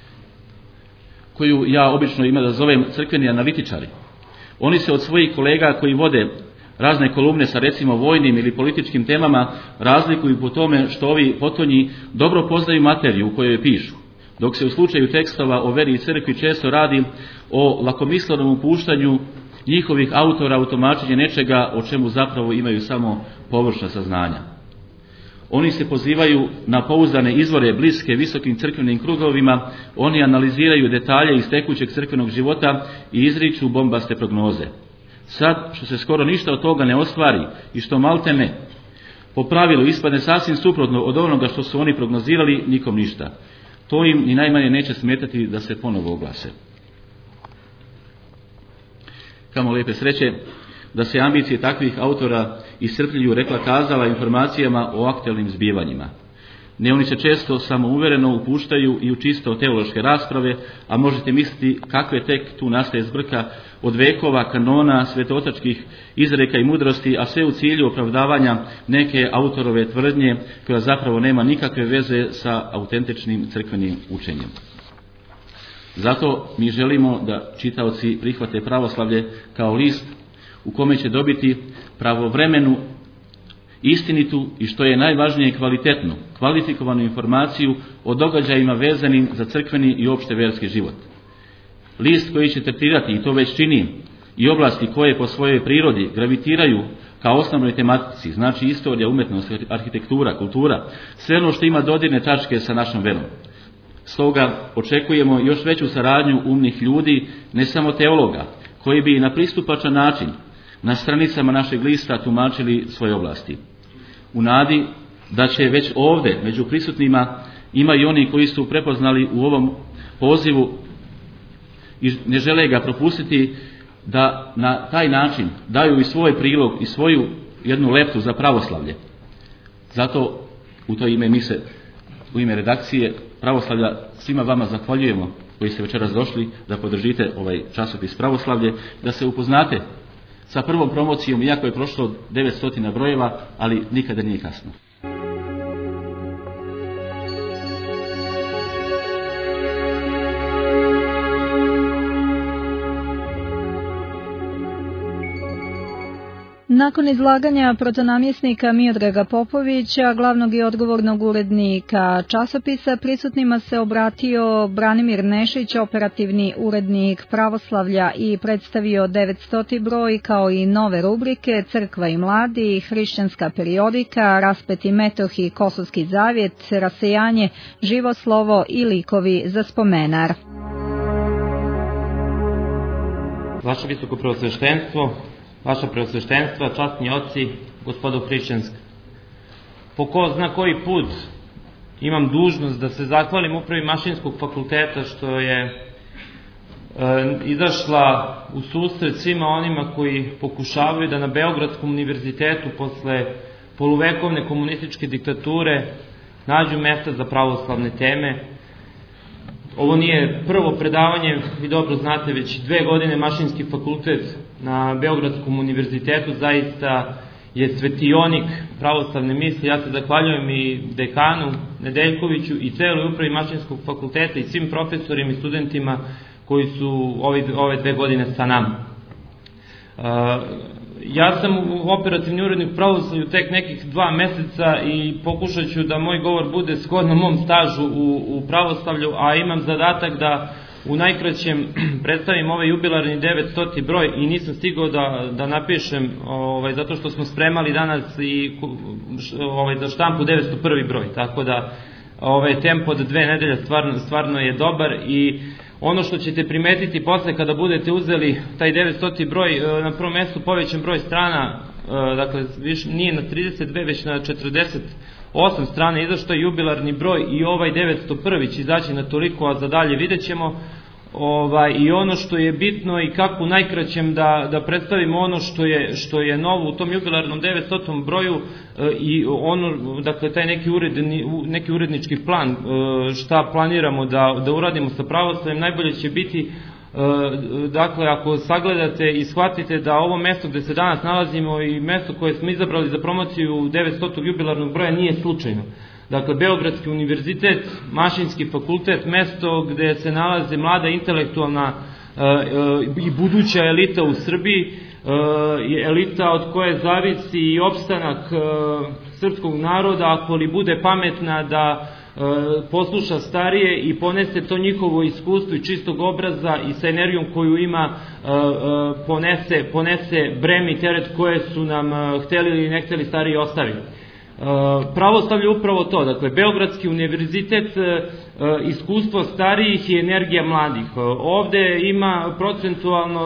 koju ja obično ima da zovem crkveni analitičari. Oni se od svojih kolega koji vode razne kolumne sa recimo vojnim ili političkim temama razlikuju po tome što ovi potonji dobro poznaju materiju u kojoj pišu, dok se u slučaju tekstova o veri i crkvi često radi o lakomislenom upuštanju njihovih autora u tumačenje nečega o čemu zapravo imaju samo površna saznanja. Oni se pozivaju na pouzdane izvore bliske visokim crkvenim krugovima, oni analiziraju detalje iz tekućeg crkvenog života i izriču bombaste prognoze. Sad, što se skoro ništa od toga ne ostvari i što malte ne, po pravilu ispadne sasvim suprotno od onoga što su oni prognozirali, nikom ništa. To im ni najmanje neće smetati da se ponovo oglase. Kamo lijepe sreće da se ambicije takvih autora iscrpljuju rekla kazala informacijama o aktualnim zbivanjima. Ne, oni se često samouvereno upuštaju i u čisto teološke rasprave, a možete misliti kakve tek tu nastaje zbrka od vekova, kanona, svetotačkih izreka i mudrosti, a sve u cilju opravdavanja neke autorove tvrdnje koja zapravo nema nikakve veze sa autentičnim crkvenim učenjem. Zato mi želimo da čitaoci prihvate pravoslavlje kao list u kome će dobiti pravovremenu, istinitu i što je najvažnije kvalitetnu, kvalifikovanu informaciju o događajima vezanim za crkveni i opšte verski život. List koji će tretirati, i to već čini, i oblasti koje po svojoj prirodi gravitiraju kao osnovnoj tematici, znači istorija, umetnost, arhitektura, kultura, sve ono što ima dodirne tačke sa našom verom. Stoga očekujemo još veću saradnju umnih ljudi, ne samo teologa, koji bi na pristupačan način na stranicama našeg lista tumačili svoje oblasti. U nadi da će već ovdje među prisutnima ima i oni koji su prepoznali u ovom pozivu i ne žele ga propustiti, da na taj način daju i svoj prilog i svoju jednu leptu za pravoslavlje. Zato u to ime mi se u ime redakcije Pravoslavlja svima vama zahvaljujemo koji ste večeras došli da podržite ovaj časopis Pravoslavlje, da se upoznate sa prvom promocijom, iako je prošlo 900 brojeva, ali nikada nije kasno. Nakon izlaganja protonamjesnika Miodraga Popovića, glavnog i odgovornog urednika časopisa, prisutnima se obratio Branimir Nešić, operativni urednik Pravoslavlja, i predstavio 900. broj kao i nove rubrike Crkva i mladi, Hrišćanska periodika, Raspeti metoh i Kosovski zavjet, Rasejanje, Živo slovo i Likovi za spomenar. Vaše visoko preosveštenstvo, vaša preosveštenstva, časni oci, gospodo hrišćanska. Po ko zna koji put imam dužnost da se zahvalim upravi Mašinskog fakulteta što je izašla u susret svima onima koji pokušavaju da na Beogradskom univerzitetu posle poluvekovne komunističke diktature nađu mesta za pravoslavne teme. Ovo nije prvo predavanje, vi dobro znate, već 2 godine Mašinski fakultet na Beogradskom univerzitetu zaista je svetionik pravoslavne misli. Ja se zahvaljujem i dekanu Nedeljkoviću i celoj upravi Mašinskog fakulteta i svim profesorima i studentima koji su ove 2 godine sa nama. Ja sam operativni urednik u Pravoslavlju tek nekih 2 meseca i pokušat ću da moj govor bude shodno mom stažu u Pravoslavlju, a imam zadatak da u najkraćem predstavim ovaj jubilarni 900. broj i nisam stigao da napišem, zato što smo spremali danas i za štampu 901. broj, tako da tempo od 2 nedelje stvarno je dobar i Ono što ćete primetiti posle kada budete uzeli taj 900. broj, na prvom mestu povećan broj strana, dakle nije na 32 već na 48 strana izašto je jubilarni broj i ovaj 901. će izaći na toliko, a za dalje vidjet ćemo. I ono što je bitno i kako u najkraćem da predstavimo ono što je novo u tom jubilarnom 900. broju i ono, dakle taj neki urednički plan šta planiramo da uradimo sa pravoslavljem, najbolje će biti, dakle ako sagledate i shvatite da ovo mesto gde se danas nalazimo i mesto koje smo izabrali za promociju 900. jubilarnog broja nije slučajno. Dakle, Beogradski univerzitet, Mašinski fakultet, mesto gde se nalaze mlada intelektualna i buduća elita u Srbiji, elita od koje zavisi i opstanak srpskog naroda, ako li bude pametna da posluša starije i ponese to njihovo iskustvo i čistog obraza i sa energijom koju ima ponese breme i teret koje su nam hteli ili ne hteli stariji ostaviti. Pravoslavlje upravo to, dakle Beogradski univerzitet, iskustvo starijih i energija mladih. Ovde ima procentualno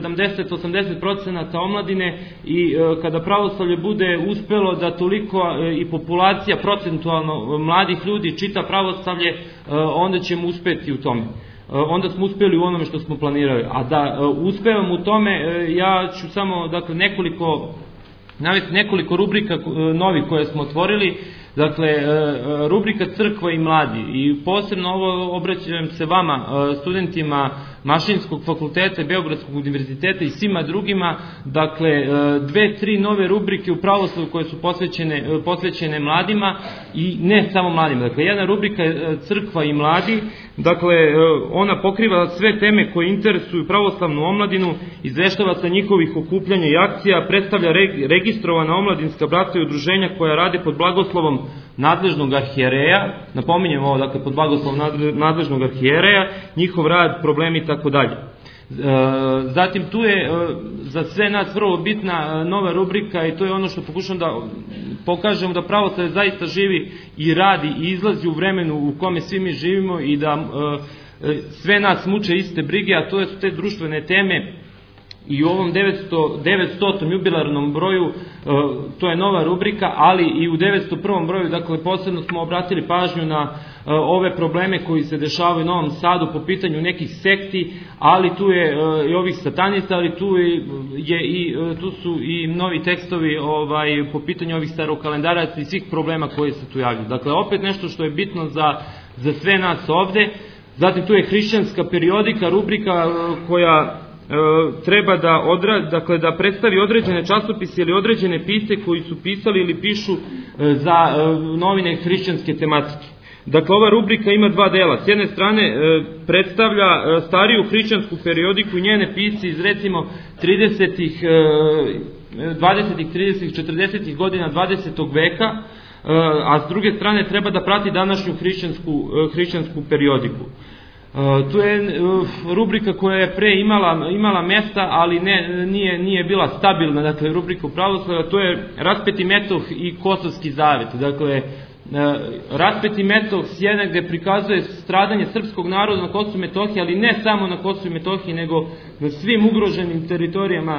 70-80% omladine i kada pravoslavlje bude uspelo da toliko i populacija procentualno mladih ljudi čita pravoslavlje, onda ćemo uspeti u tome. Onda smo uspeli u onome što smo planirali. A da uspevamo u tome, ja ću samo navesti nekoliko rubrika novih koje smo otvorili. Dakle, rubrika Crkva i mladi, i posebno ovo obraćam se vama, studentima Mašinskog fakulteta, Beogradskog univerziteta i svima drugima. Dakle, 2-3 nove rubrike u pravoslavlju koje su posvećene mladima i ne samo mladima. Dakle, jedna rubrika je Crkva i mladi, dakle, ona pokriva sve teme koje interesuju pravoslavnu omladinu, izveštava sa njihovih okupljanja i akcija, predstavlja registrovana omladinska bratstva i udruženja koja rade pod blagoslovom nadležnog arhijereja, napominjem ovo, dakle, pod blagoslovom nadležnog arhijereja, njihov rad, problemi i tako dalje. Zatim tu je za sve nas vrlo bitna nova rubrika i to je ono što pokušam da pokažemo, da pravoslavlje zaista živi i radi i izlazi u vremenu u kome svi mi živimo i da sve nas muče iste brige, a to su te društvene teme. I u ovom 900. jubilarnom broju to je nova rubrika, ali i u 901. broju, dakle, posebno smo obratili pažnju na ove probleme koji se dešavaju u Novom Sadu po pitanju nekih sekti, ali tu je i ovih satanista, ali tu su i novi tekstovi po pitanju ovih starokalendaraca i svih problema koji se tu javljaju. Dakle, opet nešto što je bitno za sve nas ovde. Zatim tu je hrišćanska periodika, rubrika koja treba da predstavi određene časopise ili određene pisce koji su pisali ili pišu za novine hrišćanske tematike. Dakle, ova rubrika ima dva dela. S jedne strane predstavlja stariju hrišćansku periodiku i njene pisce iz recimo 20., 30., 40. godina 20. veka, a s druge strane treba da prati današnju hrišćansku periodiku. Tu je rubrika koja je pre imala mesta, ali nije bila stabilna, dakle, rubrika u pravoslavlju, to je Raspeti metoh i Kosovski zavet. Dakle, Raspeti metoh s jedne gde prikazuje stradanje srpskog naroda na Kosovu i Metohiji, ali ne samo na Kosovu i Metohiji, nego na svim ugroženim teritorijama,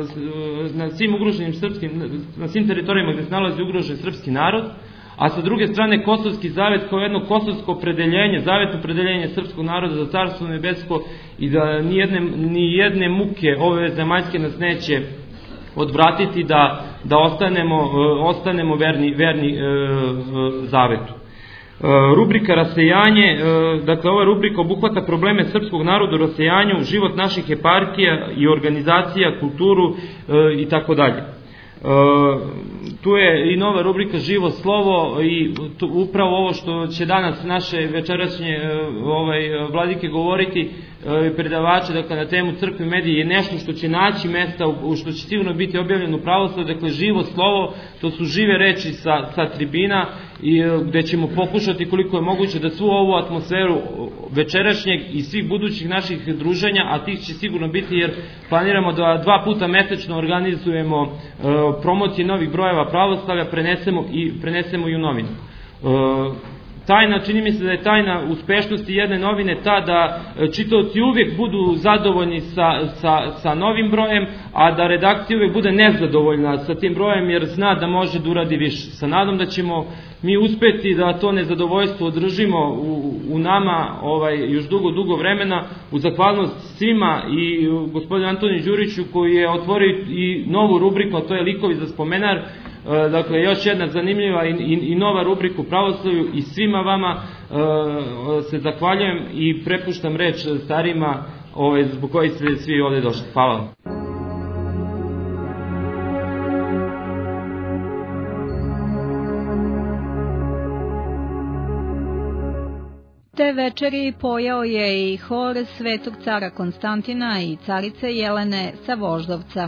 na svim teritorijama gde se nalazi ugrožen srpski narod. A sa druge strane Kosovski zavet kao jedno kosovsko opredeljenje, zavetno opredeljenje srpskog naroda za carstvo nebesko i da ni jedne muke ove zemaljske nas neće odvratiti da ostanemo verni zavetu. Rubrika Rasejanje, dakle ova rubrika obuhvata probleme srpskog naroda u rasejanju, život naših eparhija i organizacija, kulturu i tako dalje. Tu je i nova rubrika Živo slovo i upravo ovo što će danas naše večerašnje vladike govoriti, predavače, dakle, na temu crkve i medije, je nešto što će naći mesta, što će sigurno biti objavljeno u pravoslavlju. Dakle, Živo slovo, to su žive reči sa tribina, gde ćemo pokušati koliko je moguće da svu ovu atmosferu večerašnjeg i svih budućih naših druženja, a tih će sigurno biti jer planiramo da 2 puta mesečno organizujemo promocije novih brojeva pravoslavlja, prenesemo i u novinu. tajna, čini mi se da je tajna uspešnosti jedne novine ta da čitaoci uvijek budu zadovoljni sa novim brojem, a da redakcija uvijek bude nezadovoljna sa tim brojem jer zna da može da uradi više. Sa nadom da ćemo mi uspeti da to nezadovoljstvo održimo u nama još dugo vremena, u zahvalnost svima i gospodinu Antoniju Đuriću koji je otvorio i novu rubriku, a to je Likovi za spomenar. Dakle, još jedna zanimljiva i nova rubrika u pravoslavlju i svima vama se zahvaljujem i prepuštam reč starima zbog kojih ste svi ovde došli. Hvala vam. Te večeri pojao je i hor Svetog cara Konstantina i carice Jelene sa Voždovca.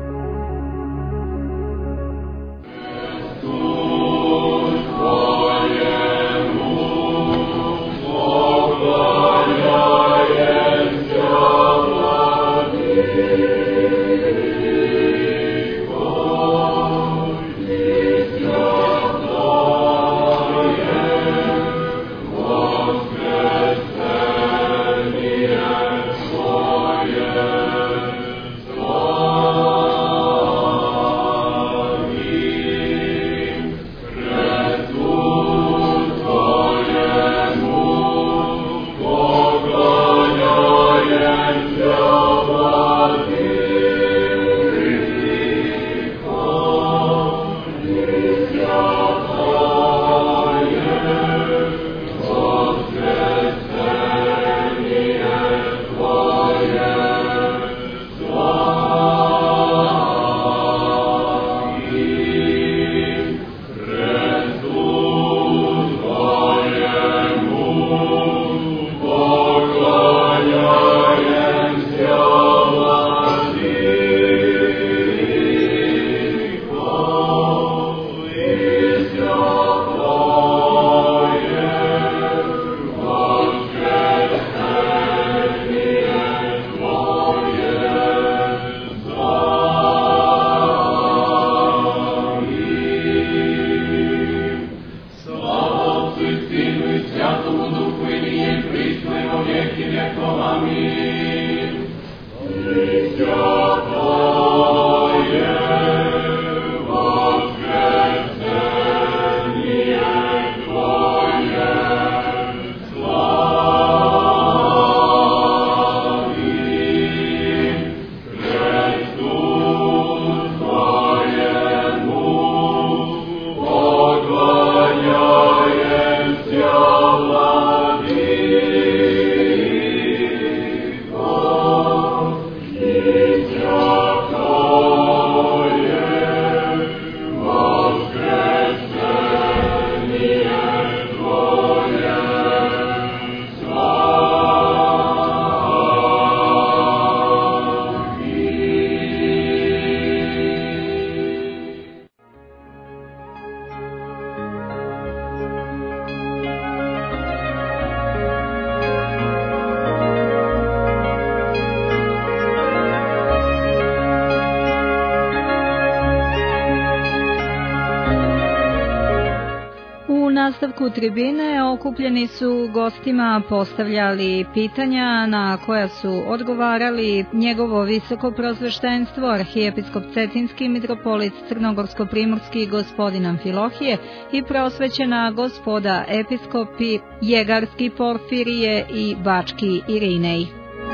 nastavku tribine okupljeni su gostima postavljali pitanja na koja su odgovarali njegovo visoko prosveštenstvo, arhijepiskop Cetinski mitropolit Crnogorsko-primorski gospodin Amfilohije i prosvećena gospoda episkopi Jegarski Porfirije i Bački Irinej.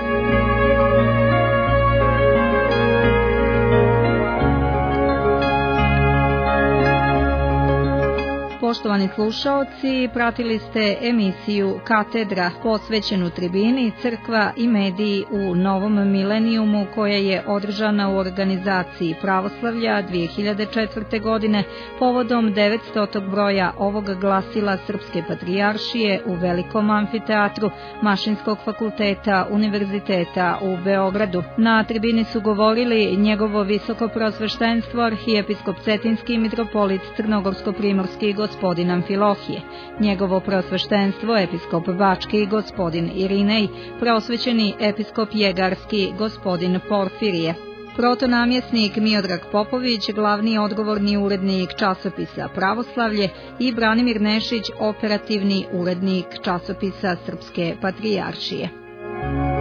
Poštovani slušaoci, pratili ste emisiju Katedra posvećenu tribini, crkva i mediji u novom milenijumu koja je održana u organizaciji Pravoslavlja 2004. godine povodom 900. broja ovog glasila Srpske patrijaršije u Velikom amfiteatru Mašinskog fakulteta Univerziteta u Beogradu. Na tribini su govorili njegovo visoko prosveštenstvo arhijepiskop Cetinski mitropolit Crnogorsko-primorski gospodin Amfilohije, njegovo prosveštenstvo episkop Bački gospodin Irinej, prosvećeni episkop Jegarski gospodin Porfirije. protonamjesnik Miodrag Popović, glavni odgovorni urednik časopisa Pravoslavlje i Branimir Nešić, operativni urednik časopisa Srpske patrijaršije.